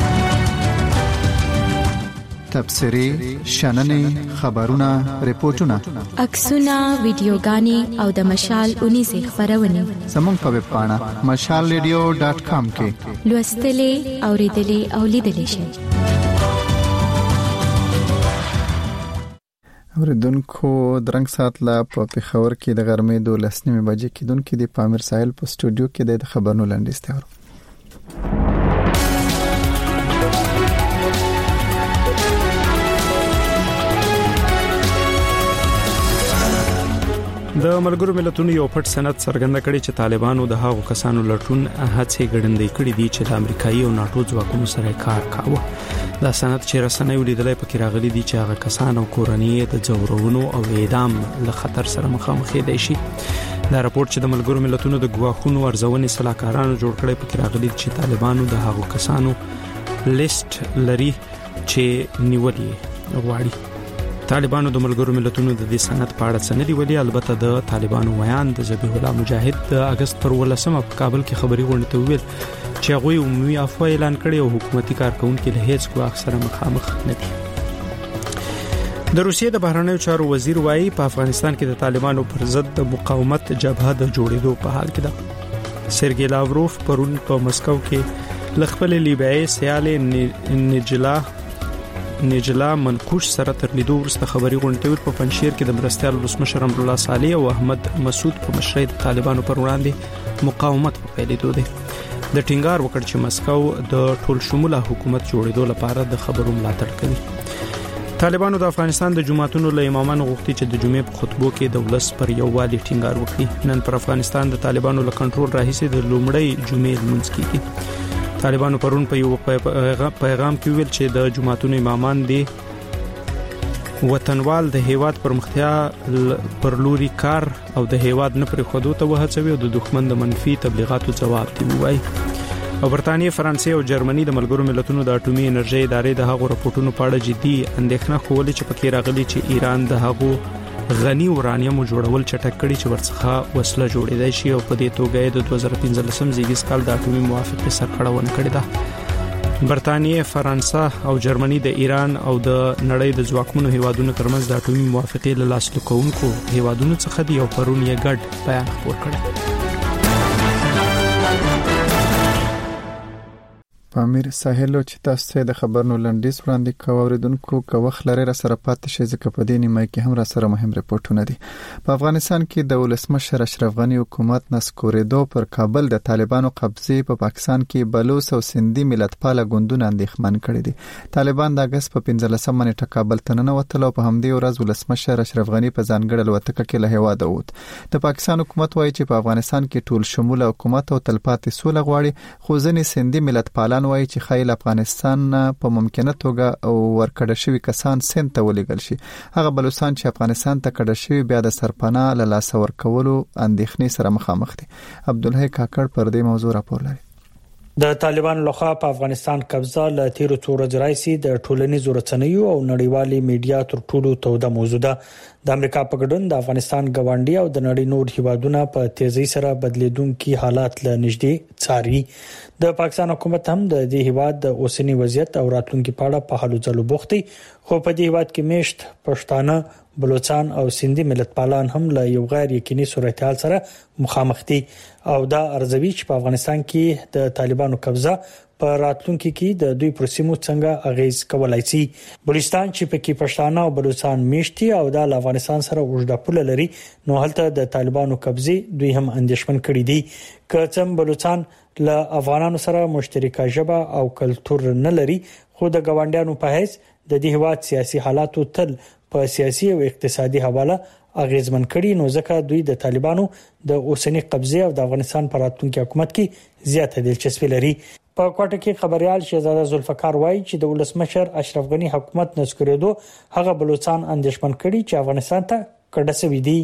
S1: تبصری، شننې، خبرونه، ریپورتونه،
S12: عکسونه، ویډیوګانې او د مشال 19 خبرونه
S1: زموږ په ویب پاڼه mashalradio.com کې
S12: لوستلې، اوریدلې او لیدلې شئ.
S1: اوریدونکو درنګ سات لا په پېښور کې د غرمې 12 بجې کېدونکې د پامیر ساحل په سټوډیو کې د خبرونو لاندې ستورو.
S2: د ملګرو ملتونو یو پټ سند څرګنده کړي چې طالبانو د هغو کسانو لټون هڅې ګړندې کړې دي چې د امریکایي او ناتو ځواکونو سره کار کاوه. دا سند چې رسنۍ ولیدلې پکې راغلي دي چې هغه کسان او کورنۍ د ځورونو او اعدام له خطر سره مخامخ دي شي. دا راپور چې د ملګرو ملتونو د ګواښونو ارزونې صلاحکارانو جوړ کړی پکې راغلي دي چې طالبانو د هغو کسانو لیست لري چې نیولې غواړي. طالبانو د ملګرو ملتونو د دې سند په اړه څه نه دی ویلي. البته د طالبانو ویان د ذبیح الله مجاهد د اگست پر 18 په کابل کې خبري غونډه ته ویل چې هغه عمومي عفو اعلان کړی او حکومتي کارکونکو له هیڅ ګواښ سره مخامخ نه دي. د روسیې د بهرنیو چارو وزیر وایي په افغانستان کې د طالبانو پر ضد د مقاومت جبهه د جوړېدو په حال کې ده. سرګی لاوروف پرون په مسکو کې لخپل لیبیایي سیال نجلا منقوش سره تر لیدو وروسته خبري غونډه په پنځیر کې د مرستيال ولسمشر امر الله صالح او احمد مسعود په مشرۍ د طالبانو پر وړاندې مقاومت په پیلېدو دي. د ټینګار وکړ چې مسکو د ټول شموله حکومت جوړېدو لپاره د خبرو ملاتړ کوي. طالبانو د افغانستان د جماعتونو له امامانو غوښتي چې د جمعې په خطبو کې د ولس پر یووالي ټینګار وکړي. نن پر افغانستان د طالبانو له کنټرول راهیسې د لومړی جمعې لمونځ کیږي. طالبانو پرون په یو پیغام کې ویل چې د جماعتونو امامان دي وطنوال د هیواد پرمختیا پر لوري کار او د هیواد نه پر خودو ته وهڅوي او د دښمن د منفي تبلیغاتو جواب دی وایي. او برتانیې، فرانسې او جرمني د ملګرو ملتونو د اټومي انرژي ادارې د هغو راپورټونو په اړه جدي اندېښنه کولې چې پکې راغلي چې ایران د هغو غنی اورانیم جوړول چټک کړي چې ورڅخه وسله جوړېدای شي او په دې توګه د 2015 زیږیز کال د اټومي موافقې سرغړونه کړې ده. برتانیې، فرانسه او جرمني د ایران او د نړۍ د ځواکمنو هیوادونو ترمنځ د اټومي موافقې له لاسلیک کوونکو هیوادونو څخه دی او پرون یې ګډ بیان خپور کړ.
S1: پامیر ساحل چې تاسو د خبرونو لنډیز وړاندې کوو اوریدونکو کوه خلره را سره پاتې شي ځکه په دې نیمه کې هم را سره مهم ریپورتونه دي. په افغانستان کې د ولسمشر اشرف غنی حکومت نسکورېدو پر کابل د طالبانو قبضه په پاکستان کې بلوچ او سندي ملتپاله ګوندونه اندېښمن کړي دي. طالبان د اگست په 15 نیټه کابل ته ننوتل او په همدې ورځ ولسمشر اشرف غنی په ځانګړي الوتکه کې له هیواده ووت. د پاکستان حکومت وایي چې په افغانستان کې ټول شموله حکومت او تلپاتې سوله غواړي، خو ځینې سندي ملتپالان وایي چې خایل افغانستان په ممکنه توګه او ورکړه شوی کسان سند ته ولېږل شي. هغه بلوچستان چې افغانستان ته کډه شوی بیا د سرپناه له لاس ورکولو اندېښنې سره مخامخ دي. عبدالحی کاکړ پر دې موضوع راپور لري.
S3: د طالبان لخوا په افغانستان قبضه ل تیرو څو ورځې راځي د ټولنیزو رسنیو او نړیوالي میډیا تر ټولو توده موضوع ده. د امریکا په ګډون د افغانستان ګاونډي او د نړۍ نور هیوادونه په تیزی سره بدلیدونکي حالات له نږدې څاري. د پاکستان حکومت هم د دې هیواد د اوسنی وضعیت او راتلونکي په اړه په هلو ځلو بوختي، خو په دې هیواد کې میشت پښتانه، بلوچستان او سندي ملتپالان هم له یو غیر یقیني صورتحال سره مخامخ دي او دا ارزوي چې په افغانستان کې د طالبانو قبضه په راتلونکي کې د دوی پر سیمو څنګه اغیز کولای شي. بلوچستان چې پکې پښتانه او بلوچستان میشتي او د افغانستان سره اوږده پوله لري، نو هلته د طالبانو قبضه دوی هم اندېښمن کړي دي. که څنګه بلوچستان له افغانانو سره مشترکه ژبه او کلتور نه لري، خو د ګاونډیانو په حیث د دې هیواد سیاسي حالاتو تل په سیاسي او اقتصادي حواله اغیزمن کړي، نو ځکه دوی د طالبانو د اوسنی قبضه او د افغانستان پر راتلونکي حکومت کې زیاته دلچسپي لري. په کوټه کې خبريال شهزاده ذوالفقار وایي چې د ولسمشر اشرف غنی حکومت نسکورېدو هغه بلوچستان اندېښمن کړي چې افغانستان ته کډه شوی دی.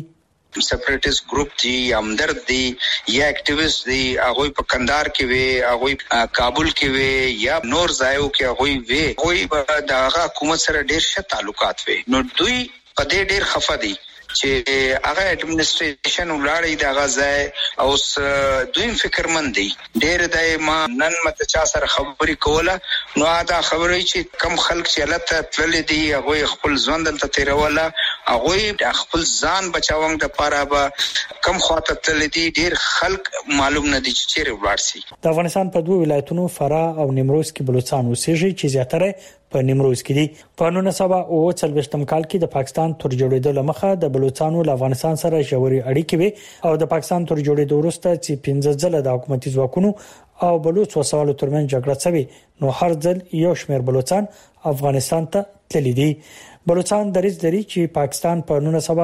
S4: سپریټیست ګروپ دي یا همدرد دي یا اکټیویست دي، هغه په کندهار کې وي، هغه کابل کې وي یا نور ځایو کې هغه وي، هغه د حکومت سره ډېر ښه تعلقات وي. نو دوی په دې ډېر خفه دي چې هغه اډمنستریشن ولاړی د غزای او دویم فکرمند دي ډېر د ما نن مت چا سره خبرې کوله نو دا خبرې چې کم خلک چې لته تلل دي هغه خپل ځوان دلته تیروله، هغه خپل ځان بچاوم د پاره به کم خواته تلل دي، ډېر خلک معلوم نه دي چې چیرې ولاړ سي.
S3: د افغانستان په دوه ولایتونو فراه او نیمروز کې بلوچستان اوسېږي چې زیاتره په نیمروز کې دي. په 1940 کال کې د پاکستان تر جوړېدو مخه د بلوچستانو له افغانستان سره ژورې اړیکې وي او د پاکستان تر جوړېدو وروسته چې 15 ځله د حکومتي ځواکونو او بلوچ وسوالو ترمن جګړه شوې نو هر ځل یو شمېر بلوچستان افغانستان ته تللی دي. بلوچستان دریځ لري چې پاکستان په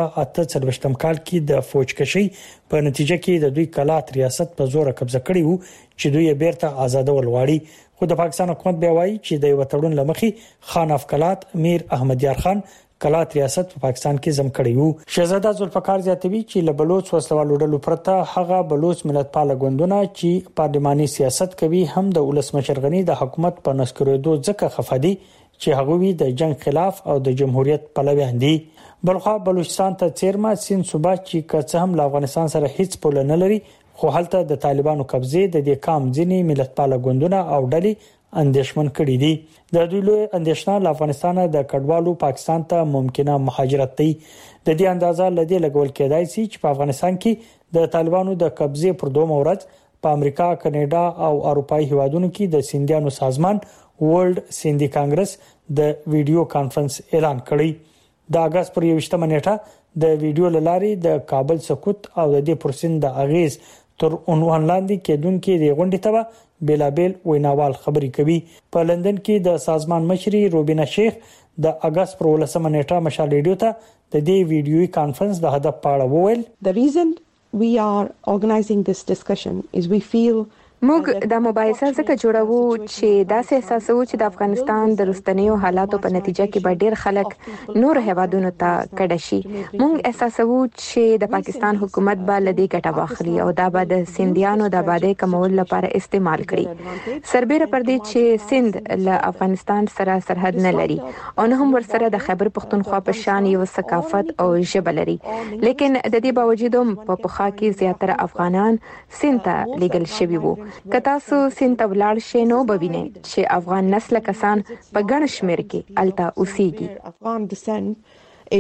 S3: 1948 کال کې د فوجکشي په نتیجه کې د دوی کلات ریاست په زور قبضه کړی وو چې دوی بیرته آزادول غواړي. خو د پاکستان حکومت بیا وایي چې د یو تړون لمخي خان افکلات میر احمد یار خان کلات ریاست په پاکستان کې زم کړی وو. شهزاده ذوالفقار زیاتوي چې له بلوچ وسلوالو ډلو پرته هغه بلوچ ملتپال غوندونه چې پارلماني سیاست کوي هم د ولسمشر غنی د حکومت په نسکرېدو ځکه خفدي چې هغه وی د جنگ خلاف او د جمهوریت پلویان دي. بلخوا بلوچستان ته چیرما سین صوبه چې که هم له افغانستان سره هیڅ پول نه لري خو هلته د طالبانو قبضه د دې کام ځینی ملتپال غوندونه او ډلې اندیشمن کړي دي. د دوی له اندیشنه له افغانستان د کډوالو پاکستان ته ممکنه مهاجرت دی. د دې اندازه لدی لګول کېدای شي چې په افغانستان کې د طالبانو د قبضه پر دوه مورز په امریکا، کاناډا او اروپאי هیوادونو کې د سیندیانو سازمان ورلد سیندی کانګرس د ویډیو کانفرنس اعلان کړی. د اگست پر 21 نیټه د ویډیو لاري د کابل سقوط او د دې پرسین د اغیز تر عنوان لاندې کېدونکې د غونډې ته بیلابل ویناوال خبري کوي. په لندن کې د سازمان مشري روبینا شیخ د اگست پر 19 نیټه مشال ریډیو ته د دې ویډیوي کانفرنس د هدف په اړه وویل.
S7: The reason we are organizing this discussion is we feel
S12: موږ د مباحثه ځکه جوړو چې دا احساسو چې د افغانستان د رستنیو حالاتو په نتیجه کې به ډېر خلک نور هیوادونو ته کډه شي. موږ احساسو چې د پاکستان حکومت به لدی ګټه واخلي او دا به د سیندیانو د آبادی کمول لپاره استعمال کړي. سربېره پر دې چې سند له افغانستان سره سرحد نه لري او نه هم ورسره د خیبر پختونخوا په شان یو ثقافت او ژبه لري، لیکن د دې باوجود هم په پخوا کې زیاتره افغانان سند ته لیږل شوي وو. که تاسو سند ته ولاړ شئ نو به وینئ چې افغان نسل کسان په ګڼ شمېر کې الته اوسېږي.
S7: افغان descent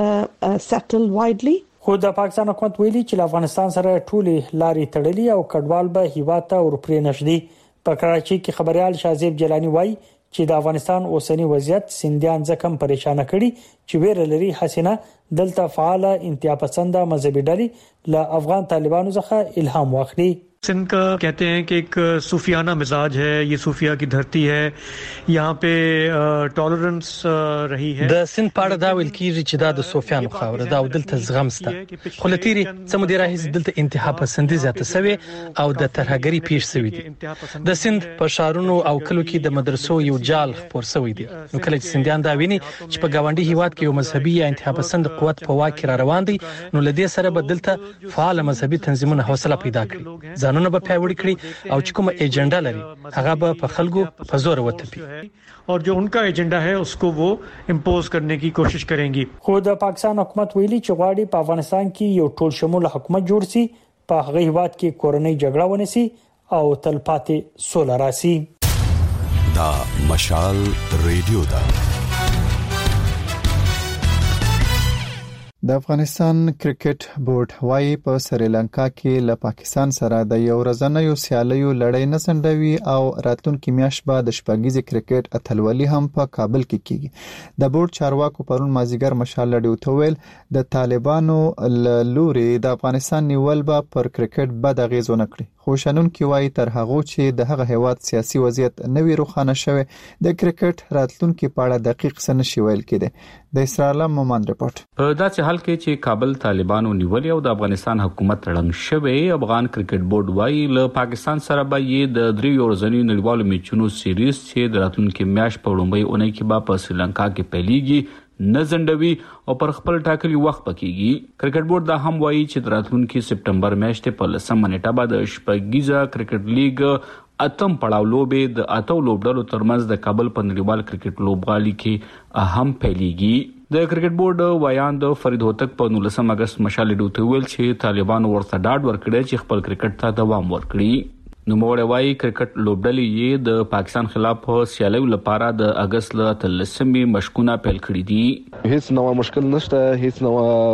S7: is settled widely.
S3: خو د پاکستان حکومت ویلي چې افغانستان سره ټولې لارې تړلې او کډوال به هیواد ته ورپرې نشدي. په کراچي کې خبريال شازیب جیلانی وایي چې د افغانستان اوسنی وضعیت سیندیان ځکه پریشان کړي چې ویره لري حسینه دلته فعال انتها پسند مذهبي ډلې له افغان طالبانو څخه الهام واخلي.
S9: सिंध का कहते हैं कि एक सूफियाना मिजाज है, ये सूफिया की धरती है, यहाँ पे टॉलरेंस रही है.
S24: د سند پاړه دا ویل کیږي چې دا د صوفیانو خاوره دا دلته زغم سته. خو لتیری سمودي راهیز دلته انتها پسندي زیاته سوي او د ترهګری پیښ سوي دي. د سند په شهرونو او کلو کې د مدرسو یو جال خپور سوي دي. نو کله چې سندیان دا ویني چې په گاونډي هیواد کې یو مذهبي یا انتها پسند قوت په واک را روان دي نو لدې سره به دلته فعال مذهبي تنظیمونه حوصله پیدا کړي. ځانونه به پیاوړي کړي او چې کومه ایجنډا لري هغه به په خلکو په زور وتپي
S9: और जो उनका एजेंडा है उसको वो इम्पोज करने की कोशिश करेंगी.
S3: خو د پاکستان حکومت ویلي چې غواړي په افغانستان کې یو ټول شمول حکومت جوړ شي، په هغه هیواد کې کورنۍ جګړه ونسي او تلپاتې سوله راسي.
S25: دا مشال ریډیو دا
S1: د افغانستان کرکټ بورډ وايي په سریلانکا کې له پاکستان سره د یو ورځنیو سیالیو لړۍ نه سندوي او راتلونکي میاشت به د شپږیزې کرکټ اتلولي هم په کابل کې کیږي. د بورډ چارواکو پرون مازیګر مشال لډیو ته ویل د طالبانو لوري د افغانستان نیول به پر کرکټ بد اغیز ونه کړي. خو شنونکي وايي تر هغه چې د هغه هیواد سیاسي وضعیت نوې روښانه شوه د کرکټ راتلونکي په اړه دقیق څه نشي ویل کېده. د اسرائیل مومند رپورت.
S26: په داسې حال کې چې کابل طالبانو نیولې او د افغانستان حکومت تړل شوی، افغان کرکټ بورډ وايي له پاکستان سره به یې د 3 ورځنیو نړیوالو میچونو سیریز چې د راتلونکي میاشت په وړاندې اونۍ کې په سریلانکا کې پیلېږي نه ځندوي او پر خپل ټاکلي وخت پکېږي. کرکټ بورډ دا هم وایي چې راتلونکي سپټمبر میاشتې په 10 نیټه بعد شپږیزه کرکټ لیګ اتم پړاو لوبې د اتو لوبډلو ترمنځ د کابل په نړیوال کرکټ لوبغالي کې اهم پیلېږي. د کرکټ بورډ وایاند فرید هوتک په 19 اگست مشال ډوته ویل چې طالبان ورته ډاډ ورکړي چې خپل کرکټ ته دوام ورکړي. نو موږ وایي کرکټ لوبډلې یې د پاکستان خلاف سیالیو لپاره د اگست له 13 مشکونه پیل کړی دي.
S5: هیڅ نو مشکل نشته، هیڅ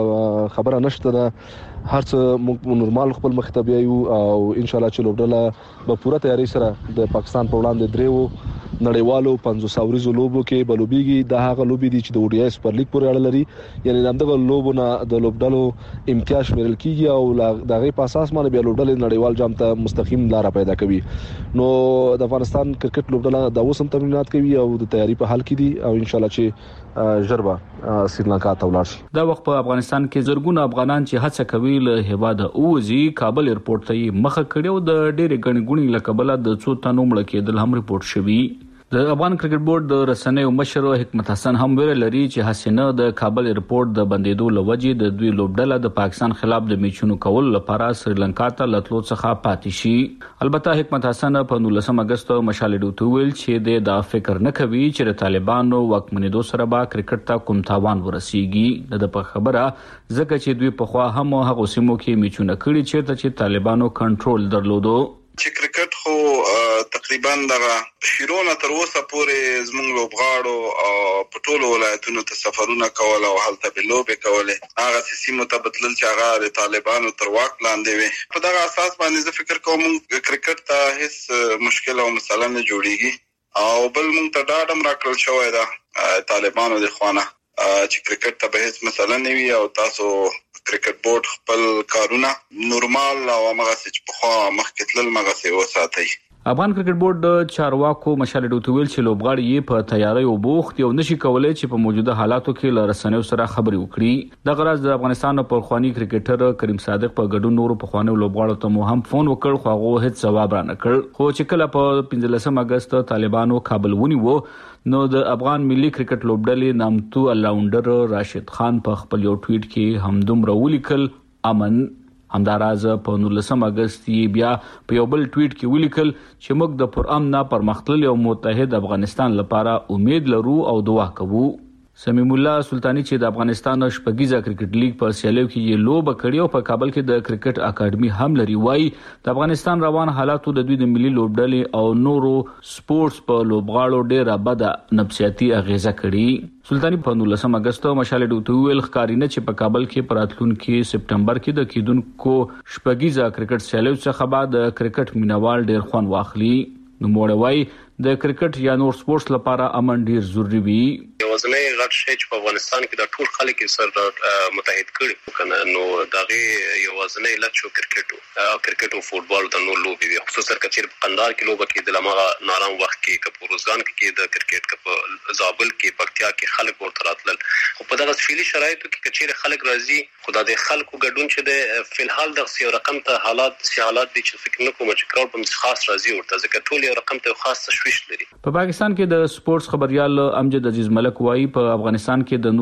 S5: نو خبره نشته، هر څه موږ نورمال خپل مخ ته بیاو او ان شاء الله چې لوبډله په پوره تیاری سره د پاکستان په وړاندې دریو نړیوالو 500 ورځو لوبو کې بلوبيږي. د هغه لوبي دي چې د ODI سپر لیګ پورې اړه لري، یعنی دغه لوبونه د لوبډلو امتیاز شمیرل کیږي او دغه په اساس باندې بیا لوبډلې نړیوال جام ته مستقیم لار پیدا کوي. نو د افغانستان کرکټ لوبډله د اوسم تمرینات کوي او د تیاری په حال کې دي او ان شاء الله چې جربه سریلانکا ته ولاړ شي.
S26: دا وخت په افغانستان کې زرګونه افغانان چې هڅه کوي له هیواده اوزي کابل ایرپورټ ته مخه کړو د ډېرې غني ګونی لکبله د څو تنو مړ کېدل هم ریپورت شوی. د افغان کرکټ بورډ د رسنیو مشر حکمت حسن هم ویل لري چې حسینه د کابل ایرپورټ د بندیدو لوجې د دوی لوبډله د پاکستان خلاف د میچونو کول لپاره سریلانکا ته لټلو څخه پاتې شي. البته حکمت حسن په 19 اگست مشال ډوته ویل چې د فکر نه کوي چې د طالبانو واکمنېدو سره به کرکټ ته کوم تاوان ورسیږي. د په خبره ځکه چې دوی په خوا هم هغه سیمو کې میچونه کړي چې طالبانو کنټرول درلودو.
S17: چې کرکټ خو تقریبا دغه شیرونه تر اوسه پورې زموږ لوبغاړو او په ټولو ولایتونو ته سفرونه کول او هلته به لوبې کولې، هغه سیمو ته بدلل چې هغه د طالبانو تر واک لاندې وي. په دغه اساس باندې زه فکر کوم کرکټ ته هیڅ مشکل او مسله نه جوړیږي او بل موږ ته ډاډ هم راکړل شوی ده طالبانو د خوانه چې کرکټ ته به هیڅ مسله نه وي او تاسو کرکټ بورډ خپل کارونه نورمال او هغه چې په خوا مخکې تلل مغسه وساتي.
S26: افغان کرکټ بورډ چارواکو مشال ډوته ویل چې لوبغاړي یې په تیاری او بوخت یو نشي کولای چې په موجوده حالاتو کې له رسنیو سره خبري وکړي. د غرض د افغانستان په خواني کرکټر کریم صادق په ګډون نورو په خوانو لوبغاړو ته مو هم فون وکړ خو هغه هیڅ جواب را نه کړ. خو چې کله په 15 اگست طالبانو کابل ونیو نو د افغان ملي کرکټ لوبډلې نامتو الراونډر راشد خان په خپل یو ټویټ کې همدومره ولیکل امن. همداراز په 19 اگست بیا په یو بل ټویټ کې ولیکل چې موږ د پرامن پرمختللي او متحد افغانستان لپاره امید لرو او دعا کوو. سمیم الله سلطانی چې د افغانستان شپږیزه کرکټ لیګ په سیالیو کې یې لوبه کړې او په کابل کې د کرکټ اکیډمي هم لري، وایي د افغانستان روان حالاتو د دوی د ملي لوبډلې او نورو سپورتس په لوبغاړو ډېره بده نفسیاتي اغیزه کړې. سلطانی په 19 اگست مشال ډوته ویل ښکارینه چې په کابل کې پراتلونکي سپټمبر کې د کیدونکو شپږیزه کرکټ سیالیو څخه بعد کرکټ مینوال ډېر خوان واخلي. نو موږ وایي د کرکټ یا نور سپورتس لپاره امن ډیر ضروری وي.
S8: یوازنی غټ شی چې په افغانستان کې د ټول خلک سره متحد کړي کنه نو دغه یوازنی لچو کرکټ او فوتبال د نور لوبي دي، خصوصا کچیر په قندار کې لوبه کې د لمغه نارام وخت کې کپوروزګان کې د کرکټ په زابل کې پکتیا کې خلک ورته راتلل. خو په دغه فعلی شرایطو کې کچیر خلک راځي خدای د خلکو ګډون چې د فلحال د سیو رقم ته حالات دي چې فکر نه کوم چې کار په خاص راځي ورته ځکه ټول یو رقم ته خاص
S26: په پاکستان کې د سپورتس خبريال امجد عزیز ملک وایي په افغانستان کې د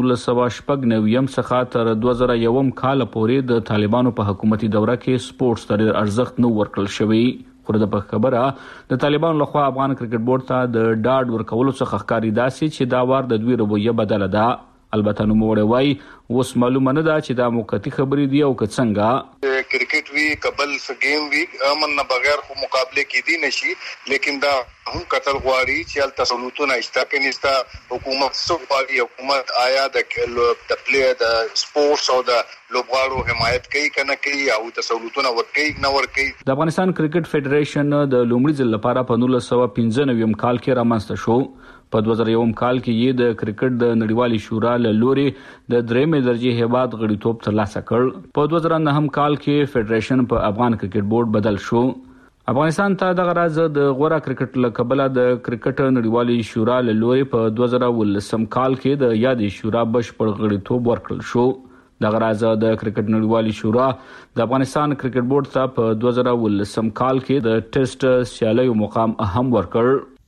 S26: 1990 څخه تر 2001 کال پورې د طالبانو په حکومتي دوره کې سپورتس ته ارزښت نه ورکړل شوی. خو د خبره د طالبانو لخوا افغان کرکټ بورډ ته د ډاډ ورکولو څخه ښکاري داسې چې دا وار د دوی رویه بدله ده. البته نو موږ وایي اوس معلومه نه ده چې دا موقتی خبرې دی او که څنګه.
S11: کرکټ وی قبل سګیم وی امن نه بغیر خو مقابله کې دی نشي، لیکن دا هم قتل غواړي چې ال تسلطونه اشتاکنستا حکومت سوپالی حکومت آیا د پلیئر د سپورتس او د لوبغاړو حمایت کوي کنه کوي او تسلطونه ورکوي نه ورکوي. د
S26: افغانستان کرکټ فدریشن د لومړي ځل لپاره په 1995 کال کې رامنځته شو. په 2001 کال کې یې د کرکټ د نړیوالې شورا له لوري د درېمې درجه هیواد غړیتوب ترلاسه کړ. په 2009 کال کې فدریشن په افغان کرکټ بورډ بدل شو. افغانستان ته د غرض د غوړه کرکټ لکبله د کرکټ نړیوالې شورا له لوري په 2019 کال کې د یادې شورا بشپړ غړیتوب ورکړل شو. د غرض د کرکټ نړیوالې شورا د افغانستان کرکټ بورډ ته په 2019 کال کې د ټیسټ سیالیو مقام هم ورکړ.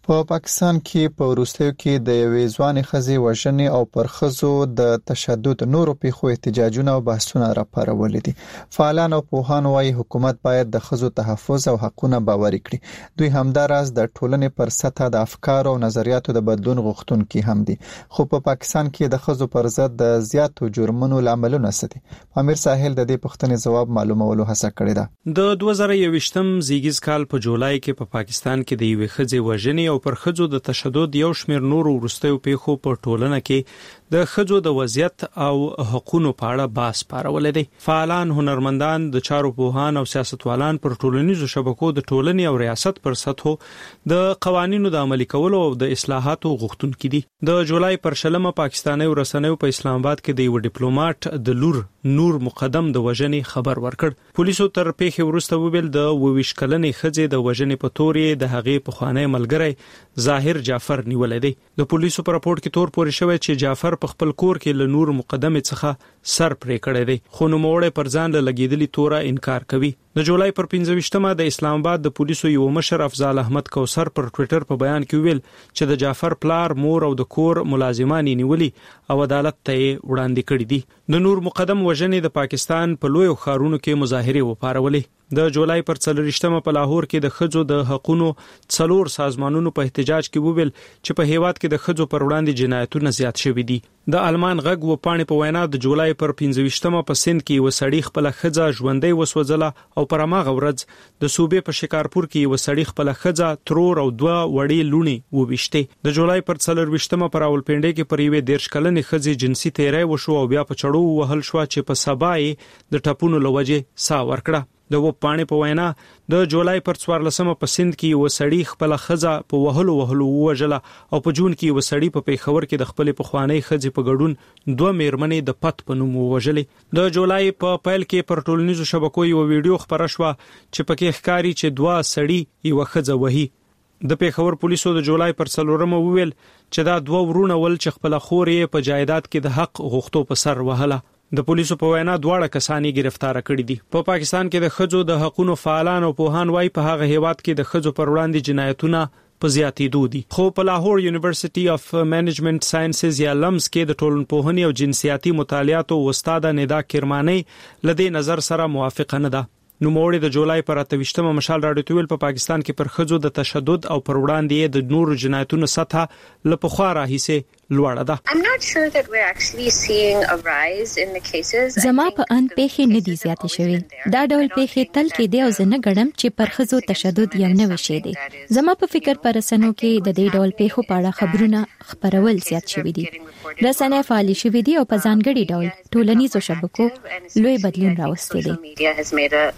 S1: په پاکستان کې په وروستیو کې د یوې ځوانې ښځې وژنې او پر ښځو د تشدد نورو پیښو احتجاجونه او بحثونه راپارولي دي. فعالان او پوهان وايي حکومت باید د ښځو تحفظ او حقونه باوري کړي. دوی همداراز د ټولنې پر سطح د افکار او نظریاتو د بدلون غوښتونکي هم دي. خو په پاکستان کې د ښځو پر ضد د زیاتو جرمونو لاملونه څه دي؟ امیر ساحل د دې پوښتنې جواب معلومولو هڅه کړې ده.
S2: د 2021م زیږیز کال په جولای کې په پاکستان کې د یوې ښځې وژنې او پر ښځو د تشدد یو شمېر نورو وروستیو پیښو په ټولنه کې د ښځو د وضعیت او حقوقو په اړه بحث پارول دي. فعالان، هنرمندان، د چارو پوهان او سیاستوالان پر ټولنیزو شبکو د ټولنې او ریاست پر سطحو د قوانینو د عملي کولو او د اصلاحاتو غوښتونکي دي. د جولای پر 20 پاکستاني رسنیو په اسلام آباد کې د یو ډیپلوماټ د لور نور مقدم د وژنې خبر ورکړ. پولیسو تر پیښې وروسته ویل د 22 کلنې ښځې د وژنې په تورې د هغې پخوانی ملګری ظاهر جعفر نیولې دی. د پولیسو په راپورټ کې تور پورې شوی چې جعفر په خپل کور کې له نور مقدمه څخه سر پرې کړی دی، خو نوموړی پر ځان له لګیدلې توره انکار کوي. د جولای پر 15مه د اسلام آباد د پولیسو یو مشر افضل احمد کوثر پر ټوئیټر په بیان کې ویل چې د جعفر پلار، مور او د کور ملازمان نیولي او عدالت ته وړاندې کړي دي. د نور مقدم وژنې د پاکستان په لوی ښارونو کې مظاهره وپارولې. د جولای پر 24مه په لاهور کې د ښځو د حقوقو 4 سازمانونو په احتجاج کې وویل چې په هیواد کې د ښځو پر وړاندې جنایتونه زیات شوي دي. د آلمان غږ و پاڼې په وینا د جولای پر 15مه په سند کې یو سړی خپل ښځه ژوندۍ وسوځله او پر هغه ورځ د صوبې په شکارپور کې یو سړی خپل ښځه، ترور او 2 وړې لونې وويشته. د جولای پر 24مه پر راولپنډي کې پر یوې 13 کلنې ښځې جنسي تیری وشو او بیا په چړو وهل شو چې په سبا یې د ټپونو لوجه سا ورکړه. د وپاڼې په وینا د جولای پر 14مه په سند کې یو سړی خپل ښځه په وهلو وژله او په جون کې یو سړی په پیښور کې د خپل پخوانی ښځې په ګډون 2 میرمنې د پت په نوم وژلې. د جولای په پیل کې پر ټولنیزو شبکو یو ویډیو خبره شوه چې پکې ښکاري چې 2 سړی یو ښځه وهي. د پیښور پولیسو د جولای پر 4مه وویل چې دا 2 ورونه ول چې خپل خورې په جایداد کې د حق غوښتو په سر وهله. د پولیسو په وینا 2 کسانی گرفتار کړي دي. په پاکستان کې د ښځو د حقوقو فعالان او پوهان وايي په هغه هیواد کې د ښځو پر وړاندې جنایتونه په زیاتېدو دي. خو په لاهور یونیورسيټي اف منیجمنت ساينسز یا لمز کې د ټولنپوهنې او جنسیاتي مطالعاتو استاد ندا کرمانی لدې نظر سره موافقه نه ده. نوموړي د جولای پر 28مه مشال راډیو ته ویل په پاکستان کې پر ښځو د تشدد او پر وړاندې د نور جنایتونو سطح له پخوا راهیسه لوړه ده.
S6: زما په ان پیښې نه دي زیاتې شوې. دا ډول پیښې تل کې دی او زه نه ګڼم چې پر ښځو تشدد یو نوی شی دی. زما په فکر پر رسنیو کې د دې ډول پیښو په اړه خبرونه خبرول زیات شوي دي. رسنۍ فعال شوي دي او په ځانګړي ډول ټولنیزو شبکو لوی بدلون راوستی دی.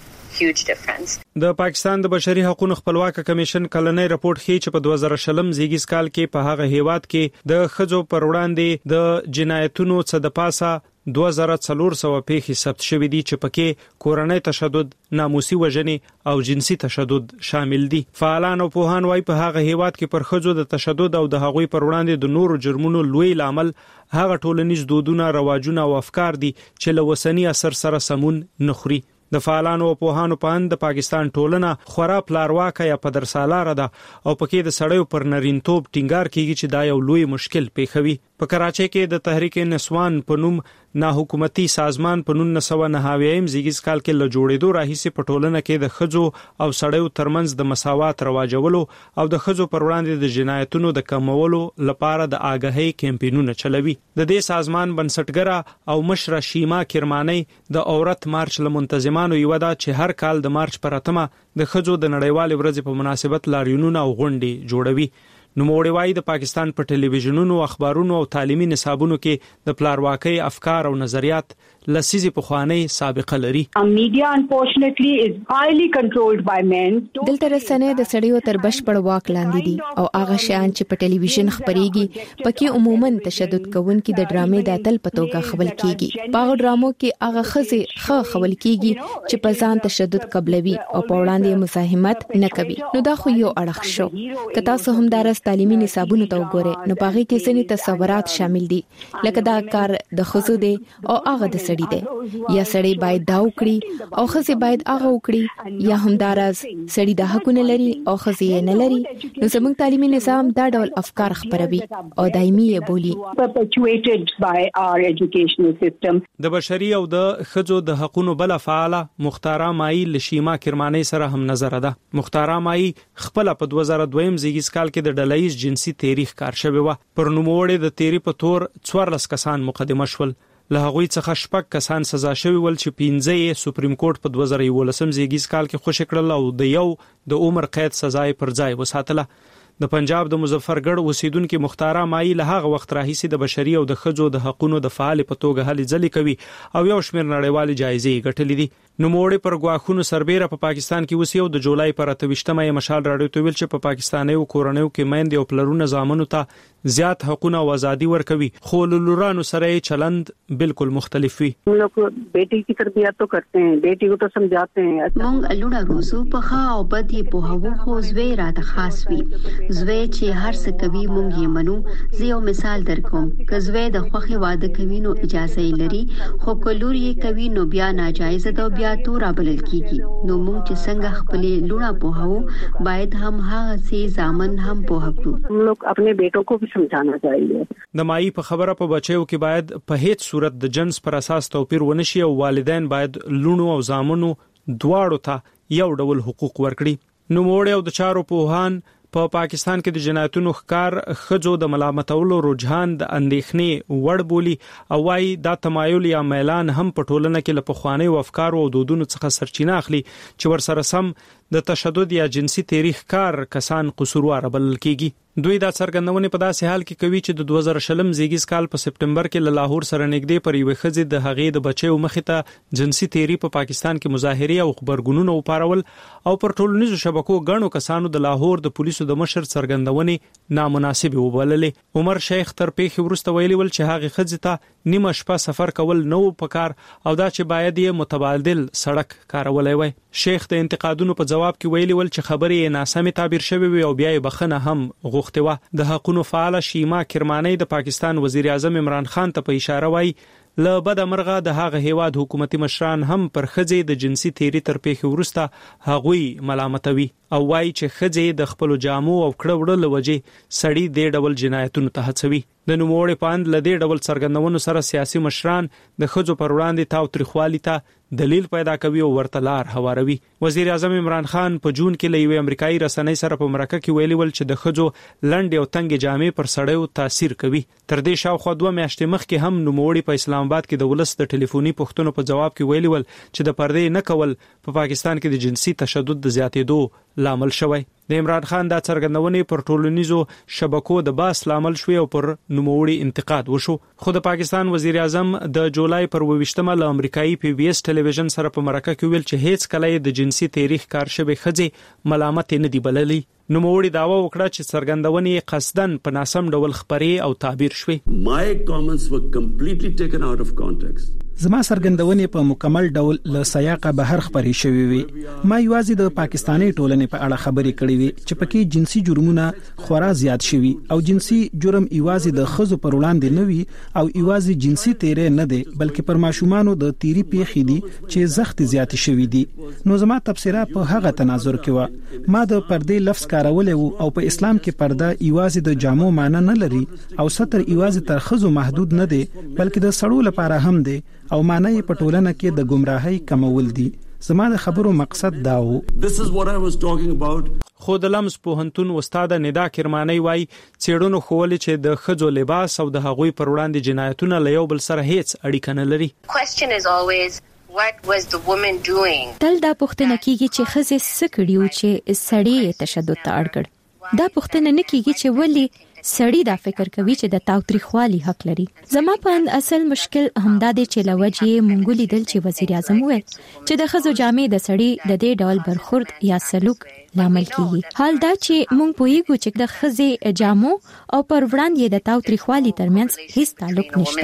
S2: د پاکستان د بشري حقوقو خپلواک کمیشن کلنۍ راپورټ ښیي چې په 2020 زیږیز کال کې په هغه هیواد کې د ښځو پر وړاندې د جنایتونو څخه د پاسه 2400 پیښې ثبت شوې دي چې پکې کورنۍ تشدد، ناموسي وژنې او جنسي تشدد شامل دي. فعالان او پوهان وايي په هغه هیواد کې پر ښځو د تشدد او د هغوی پر وړاندې د نورو جرمونو لوی لامل هغه ټولنیز دودونه، رواجونه او افکار دي چې له وسنی اثر سره سمون نخري. د فعالانو او پوهانو په اند د پاکستان ټولنه خورا پلارواکه یا پدرسالاره ده او پکې د سړیو پر نرینتوب ټینګار کیږي چې دا یو لوی مشکل پیښوي. په کراچۍ کې د تحریک نسوان په نوم ناحکومتي سازمان په 1999 زیږیز کال کې له جوړېدو راهیسې په ټولنه کې د ښځو او سړیو ترمنځ د مساوات رواجولو او د ښځو پر وړاندې د جنایتونو د کمولو لپاره د آګاهۍ کمپاینونه چلوي. د دې سازمان بنسټګره او مشره شیما کرمانی د عورت مارچ له منتظمانو یو ده چې هر کال د مارچ پر 8مه د ښځو د نړیوال ورځې په مناسبت لاریونونه او غونډې جوړوي. نوموړي وايي د پاکستان په ټلویزیونونو، اخبارونو او تعلیمي نصابونو کې د پلارواکۍ افکار او نظریات لسیزې پخوانی سابقه لري.
S13: میډیا unfortunately is highly controlled by men.
S6: دلته رسنۍ د سړیو تر بشپړ واک لاندې دي او هغه شیان چې په ټلویزیون خبريږي پکې عموما تشدد کوونکي د ډرامې د اتل په توګه خبرول کیږي. په هغه ډرامو کې هغه خزه خبرول کیږي چې په ځان تشدد قبلوي او په وړاندې مزاحمت نه کوي. نو دا خو یو اړخ شو. که تاسو هم درس تعلیمي نصابونو ته وګورئ نو پاره کې ځینې تصورات شامل دي لکه دا کار د خزو دی او هغه د کړی دی یا سړی باید دا وکړي او خزه باید هغه وکړي یا همدارز سړی د حقونه لري او خزه نه لري نو زموږ تعلیمي نظام دا ډول افکار خپروي او دایمي یې بولی
S13: perpetuated by our educational system.
S2: د بشري او د خځو د حقوقو بل فعاله مختاره مای لشیما کرمانی سره هم نظر ده. مختاره مای خپل په 2002 زیږیز کال کې د ډلایز جنسي تاریخ کار شوی و. پر نوموړي د تیری په تور 14 کسان مقدمه شول. له هغوی څخه شپږ کسان سزا شوی ول چې 15 سپریم کورټ په 2011 زیږیز کال کې خوشی کړل او د یو د عمر قید سزا پر ځای وساتله. د پنجاب د مظفرګړ اوسیدونکو مختاره مای له هغه وخت راهیسې د بشري او د خځو د حقوقو د فعال په توګه هلې ځلې کوي او یو شمېر نړیوالې جایزې ګټلې دي. نوموړي پر غواخونو سربېره په پاکستان کې وسی او د جولای پر 28مه مشال راډیو ته ویل چې په پاکستاني او کورنیو کې میندې او پلرونه زامنو ته زیات حقوقونه او ازادي ورکوي خو لورانو سره چلند بالکل مختلف وي.
S13: हम लोग बेटी की तरबियत तो करते हैं, बेटी को तो समझाते हैं.
S10: مونږ لوړه روزو په ښه او بد یې په هغو خو زوی راته خاص وي. زوی چې هر څه کوي مونږ یې منو. زه یو مثال درکوم. که زوی د خوخي واده کوي نو اجازه یې لري خو کلور یې کوي نو بیا ناجایز ده بیا تور بلل کیږي. نو مونږ چې څنګه خپل لوړه په هغو باید هم هغه سي ځامن هم په هکو.
S13: हम लोग अपने बेटों को भी समझाना चाहिए.
S2: د مای په خبره په بچیو کې باید په هیڅ صورت د جنس پر اساس توپیر ونشي او والدین باید لونو او زامنو دواړو ته یو ډول حقوق ورکړي. نو موړ او د چارو پوهان په پاکستان کې د جنایتونو ښکار خځو د ملامتولو رجحان د اندېښنې وړ بولی او وايي دا تمایل یا میلان هم په ټولنه کې له پخواني افکار او دودونو څخه سرچینه اخلي چې ورسره سم د تشدد یا جنسي تاریخ کار کسان قصوروار بلل کیږي. دوی دا څرګندونه په داسې حال کې کوي چې د 2020 زیږیز کال په سپټمبر کې له لاهور سره نږدې پر یوه خزې د هغې د بچیو مخې ته جنسي تیری په پاکستان کې مظاهره او خبرګونونه وپارول او پر ټولنیزو شبکو غنو کسانو د لاهور د پولیسو د مشر څرګندونې نامناسبه وبللې. عمر شیخ تر پیښې وروسته ویلي ول چې هغه خزې ته نیمه شپه سفر کول نو پکار او دا چې باید یې متبادل سړک کارولای وای. شیخ د انتقادونو په جواب کې ویلي ول چې خبرې یې ناسمه تعبیر شوی وي او بیا یې بخنه هم غوښتي و. د حقوقو فعال شیما کرمانی د پاکستان وزیر اعظم عمران خان ته په اشاره وای له بد مرغه د هغه هیواد حکومتي مشران هم پر خځې د جنسي تیری تر پیښې وروسته هغوی ملامتوي او وایي چې خځې د خپل جامو او کړه وړه لوجه سړی د ډول جنایتونو ته هڅوي. د نوموړي پاند لدی ډول څرګندونو سره سیاسي مشران د خځو پر وړاندې تاوتریخوالي ته دلیل پیدا کوي او ورته لار هواروي. وزیر اعظم عمران خان په جون کې له یوې امریکایي رسنۍ سره په مرکه کې ویلي ول چې د خځو لنډ او تنګ جامې پر سړیو تاثیر کوي. تر دې شاوخوا 2 میاشتې مخکې هم نوموړي په اسلام آباد کې د ولس د ټلیفوني پوښتنو په جواب کې ویلي ول چې د پردې نه کول په پاکستان کې د جنسي تشدد د زیاتېدو لامل شوی. د عمران خان دا څرګندونې پر ټولنیزو شبکو د باس لامل شوی او پر نوموړي انتقاد وشو. خو د پاکستان وزیر اعظم د جولای پر 28مه له امریکایي پی بی اس ټلویزیون سره په مرکه کې ویل چې هیڅ کله د جنسي تاریخ کار شوی خځې ملامت نه دی بللی. نوموړي داوا وکړه چې څرګندونې قصدن په ناسم ډول خبرې او تعبیر شوی.
S14: My comments were completely taken out of context.
S15: زما څرګندونې په مکمل ډول له سیاقه بهر خبرې شوې وي. ما یوازې د پاکستاني ټولنې په اړه خبرې کړې وي چې پکې جنسي جرمونه خورا زیات شوي او جنسي جرم یوازې د خزو پر وړاندې نه وي او یوازې جنسي تیری نه دی بلکې پر ماشومانو د تیری پیښې دي چې زخت زیات شوي دي. نو زما تفسیره په هغه تناظر کې و. ما د پردې لفظ کارولې وو او په اسلام کې پرده یوازې د جامو معنی نه لري او ستر یوازې تر خزو محدود نه دی بلکې د سړو لپاره هم دی او معنی په ټولنه کې د گمراهۍ کمول دي. زما د خبرو مقصد دا و.
S14: This is what I was talking about.
S2: خو د لمس پوهنتون استاد ندا کرمانی وای چېړونو خوولې چې د خځو لباس او د هغوی پر وړاندې جنایتونه له یو بل سره هیڅ اړیکه نه لري.
S16: Question is always what was the woman doing.
S12: تل دا پوښتنه کیږي چې خځې څه کړیو چې سړی تشدد ته اړ کړ. دا پوښتنه نه کیږي چې ولی سړی دا فکر کوي چې د تاوتریخوالي حق لري. زما په اصل مشکل همدا دی چې لوجه مونږ لیدل چې وزیر اعظم وویل چې د خزو جامې د سړی د دې ډول برخورد یا سلوک
S6: لامل کیږي. حال دا چې مونږ پوهیږو چې د خزې جامو او پر وړاندې د تاوتریخوالي ترمنځ هیڅ تعلق نشته.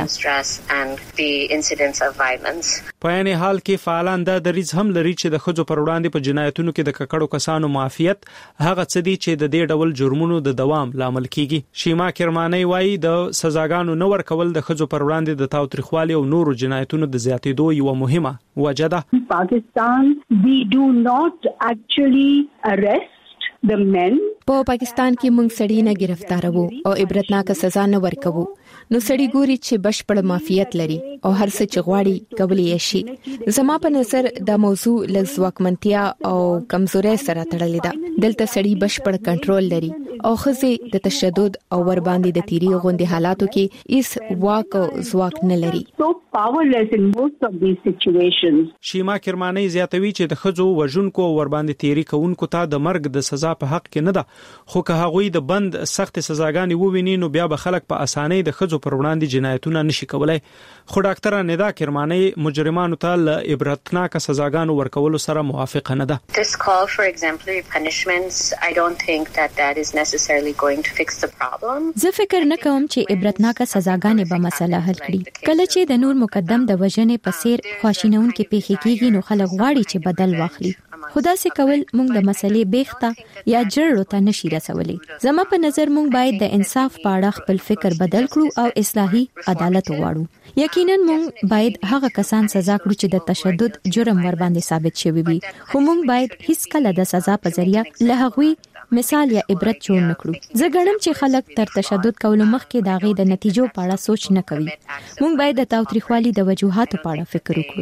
S2: په یعنی حال کې فعالان دا دریځ هم لري چې د خځو پر وړاندې په جنایتونو کې د ککړو کسانو معافیت هغه څه دي چې د دې ډول جرمونو د دوام لامل کیږي. شیما کرمانی وایي د سزاګانو نه ورکول د خځو پر وړاندې د تاوتریخوالي او نورو جنایتونو د زیاتېدو یو مهمه وجه ده.
S13: Pakistan, we do not actually arrest the men.
S6: په پاکستان کې موږ سړی نه گرفتاروو او عبرتناک سزا نه ورکوو. نو سړی ګوري چې بشپړ معافیت لري او هر څه چې غواړي کولی شي. زما په نظر دا موضوع لږ ځواکمنتیا او کمزوري سره تړلې ده. دلته سړی بشپړ کنټرول لري او خزي د تشدد او ور باندې د تیری غوندي حالاتو کې هیڅ واک او ځواک نه لري.
S13: So powerless in most of these situations.
S2: شیما کرمانی زیاتوي چې د خزو وژونکو ور باندې تیری کوونکو ته د مرګ د سزا په حق کې نه ده، خو که هغوی د بند سخت سزاګانې وویني نو بیا به خلک په اسانۍ د خزو پر وړاندې جنایتونه نشي کولای. خو ډاکټر ندا کرمانی مجرمانو ته ل عبرتناک سزاګانو ورکولو سره موافقه نه ده.
S16: This call for exemplary punishments, I don't think that is necessarily going to fix the problem.
S6: زه فکر نه کوم چې عبرتناک سزاګانې به مسله حل کړي. کله چې د نور مقدم د وژنې په څیر خواشینونکې پیښې کیږي نو خلک غواړي چې بدل واخلي. خدا سي کول موږ د مسلې بیخته یا جړو ته نشي رسولي. زما په نظر موږ باید د انصاف په اړه خپل فکر بدل کړو او اصلاحي عدالت وغواړو. یقینا موږ باید هغه کسان سزا کړو چې د تشدد جرم ور باندې ثابت شوی وي، خو موږ باید هیڅ کله د سزا په ذریعہ له هغوی مثال یا عبرت جوړ نکړو. زه ګڼم چې خلک تر تشدد کولو مخکې د هغې د نتیجو په اړه سوچ نه کوي. موږ باید د تاوتریخوالي د وجوهاتو په اړه فکر وکړو.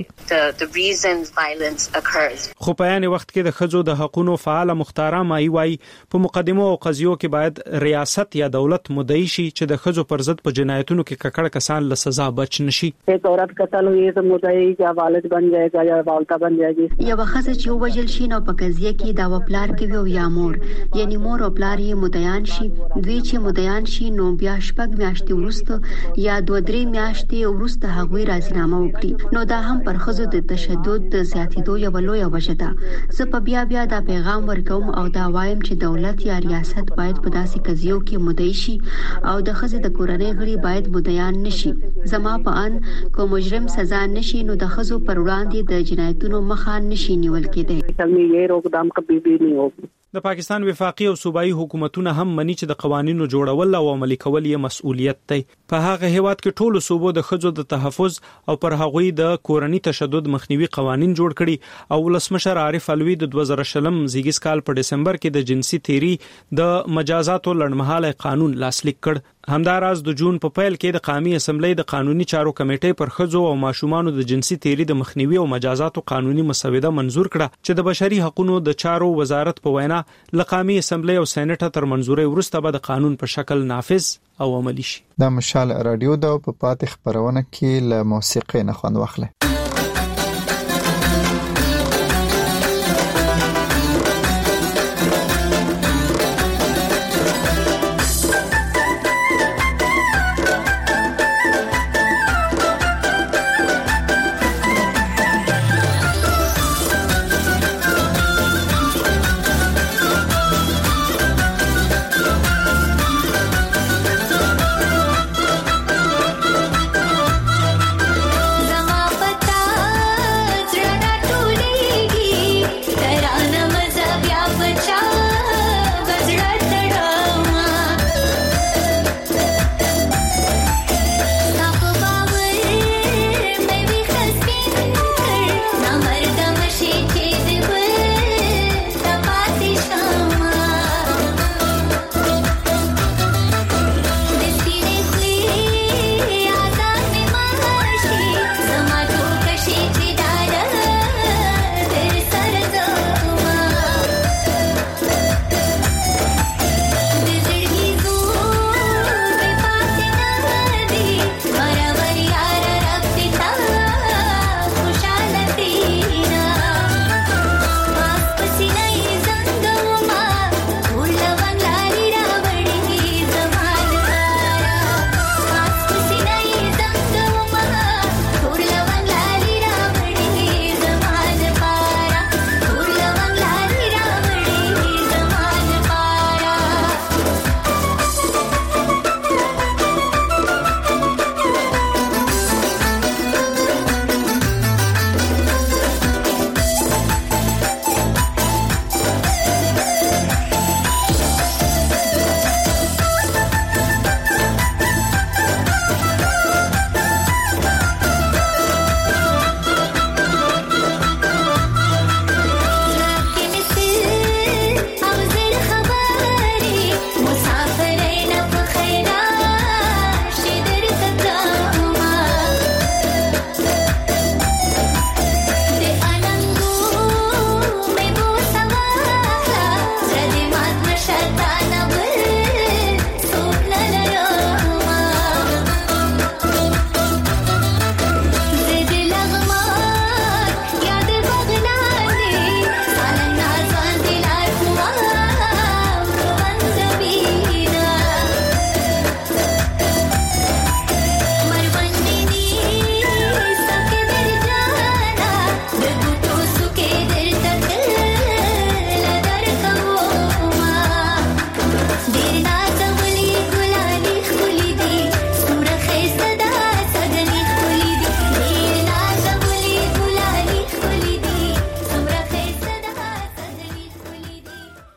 S2: خو په یاني وخت کې د خځو د حقوقو فعال مختاره مای وای په مقدمو او قضیو کې باید ریاست یا دولت مدعي شي چې د خځو پر ضد په جنایتونو کې ککړ کسان له سزا بچ نشي.
S13: एक औरत कत्ल हुई तो مدعي या والد बन जाएगा या والده बन जाएगी.
S10: یا وخت چې وجل شي نو په قضیه کې دا وپلار کوي او یا مور یعنی مور او پلار یې مدعیان شي. دوی چې مدعیان شي نو بیا شپږ میاشتې وروسته یا 2-3 میاشتې وروسته هغوی راځنامه وکړي. نو دا هم پر خځو د تشدد د زیاتېدو یو لویه وجه ده. زه په بیا دا پیغام ورکوم او دا وایم چې دولت یا ریاست باید په داسې قضیو کې مدعي شي او د خځې د کورنۍ غړي باید مدعیان نشي. زما په ان کو مجرم سزا نشي نو د خځو پر وړاندې د جنایتونو مخه نشي نیول کېدای.
S13: یہ روکدام کبھی بھی نہیں ہوگی.
S2: د پاکستان وفاقي او صوبایي حکومتونه هم مني چې د قوانینو جوړول او عملي کول یې مسؤلیت دی. په هغه هیواد کې ټولو صوبو د خځو د تحفظ او پر هغوی د کورنۍ تشدد مخنیوي قوانین جوړ کړي او ولسمشر عارف علوي د 2020 زیږیز کال په دسمبر کې د جنسي تیری د مجازاتو لړمحاله قانون لاسلیک کړ. همداراز د جون په پیل کې د قومي اسمبلی د قانوني چارو کمیټې پر خځو او ماشومانو د جنسي تیری د مخنیوي او مجازاتو قانوني مسوده منزور کړه چې د بشري حقوقو د چارو وزارت په وینا لقامي اسمبلی او سېنات تر منزوري وروسته به د قانون په شکل نافذ او عملی شي.
S1: د مشال رادیو د په پاتې خبرونه کې له موسیقي نه خوند واخله.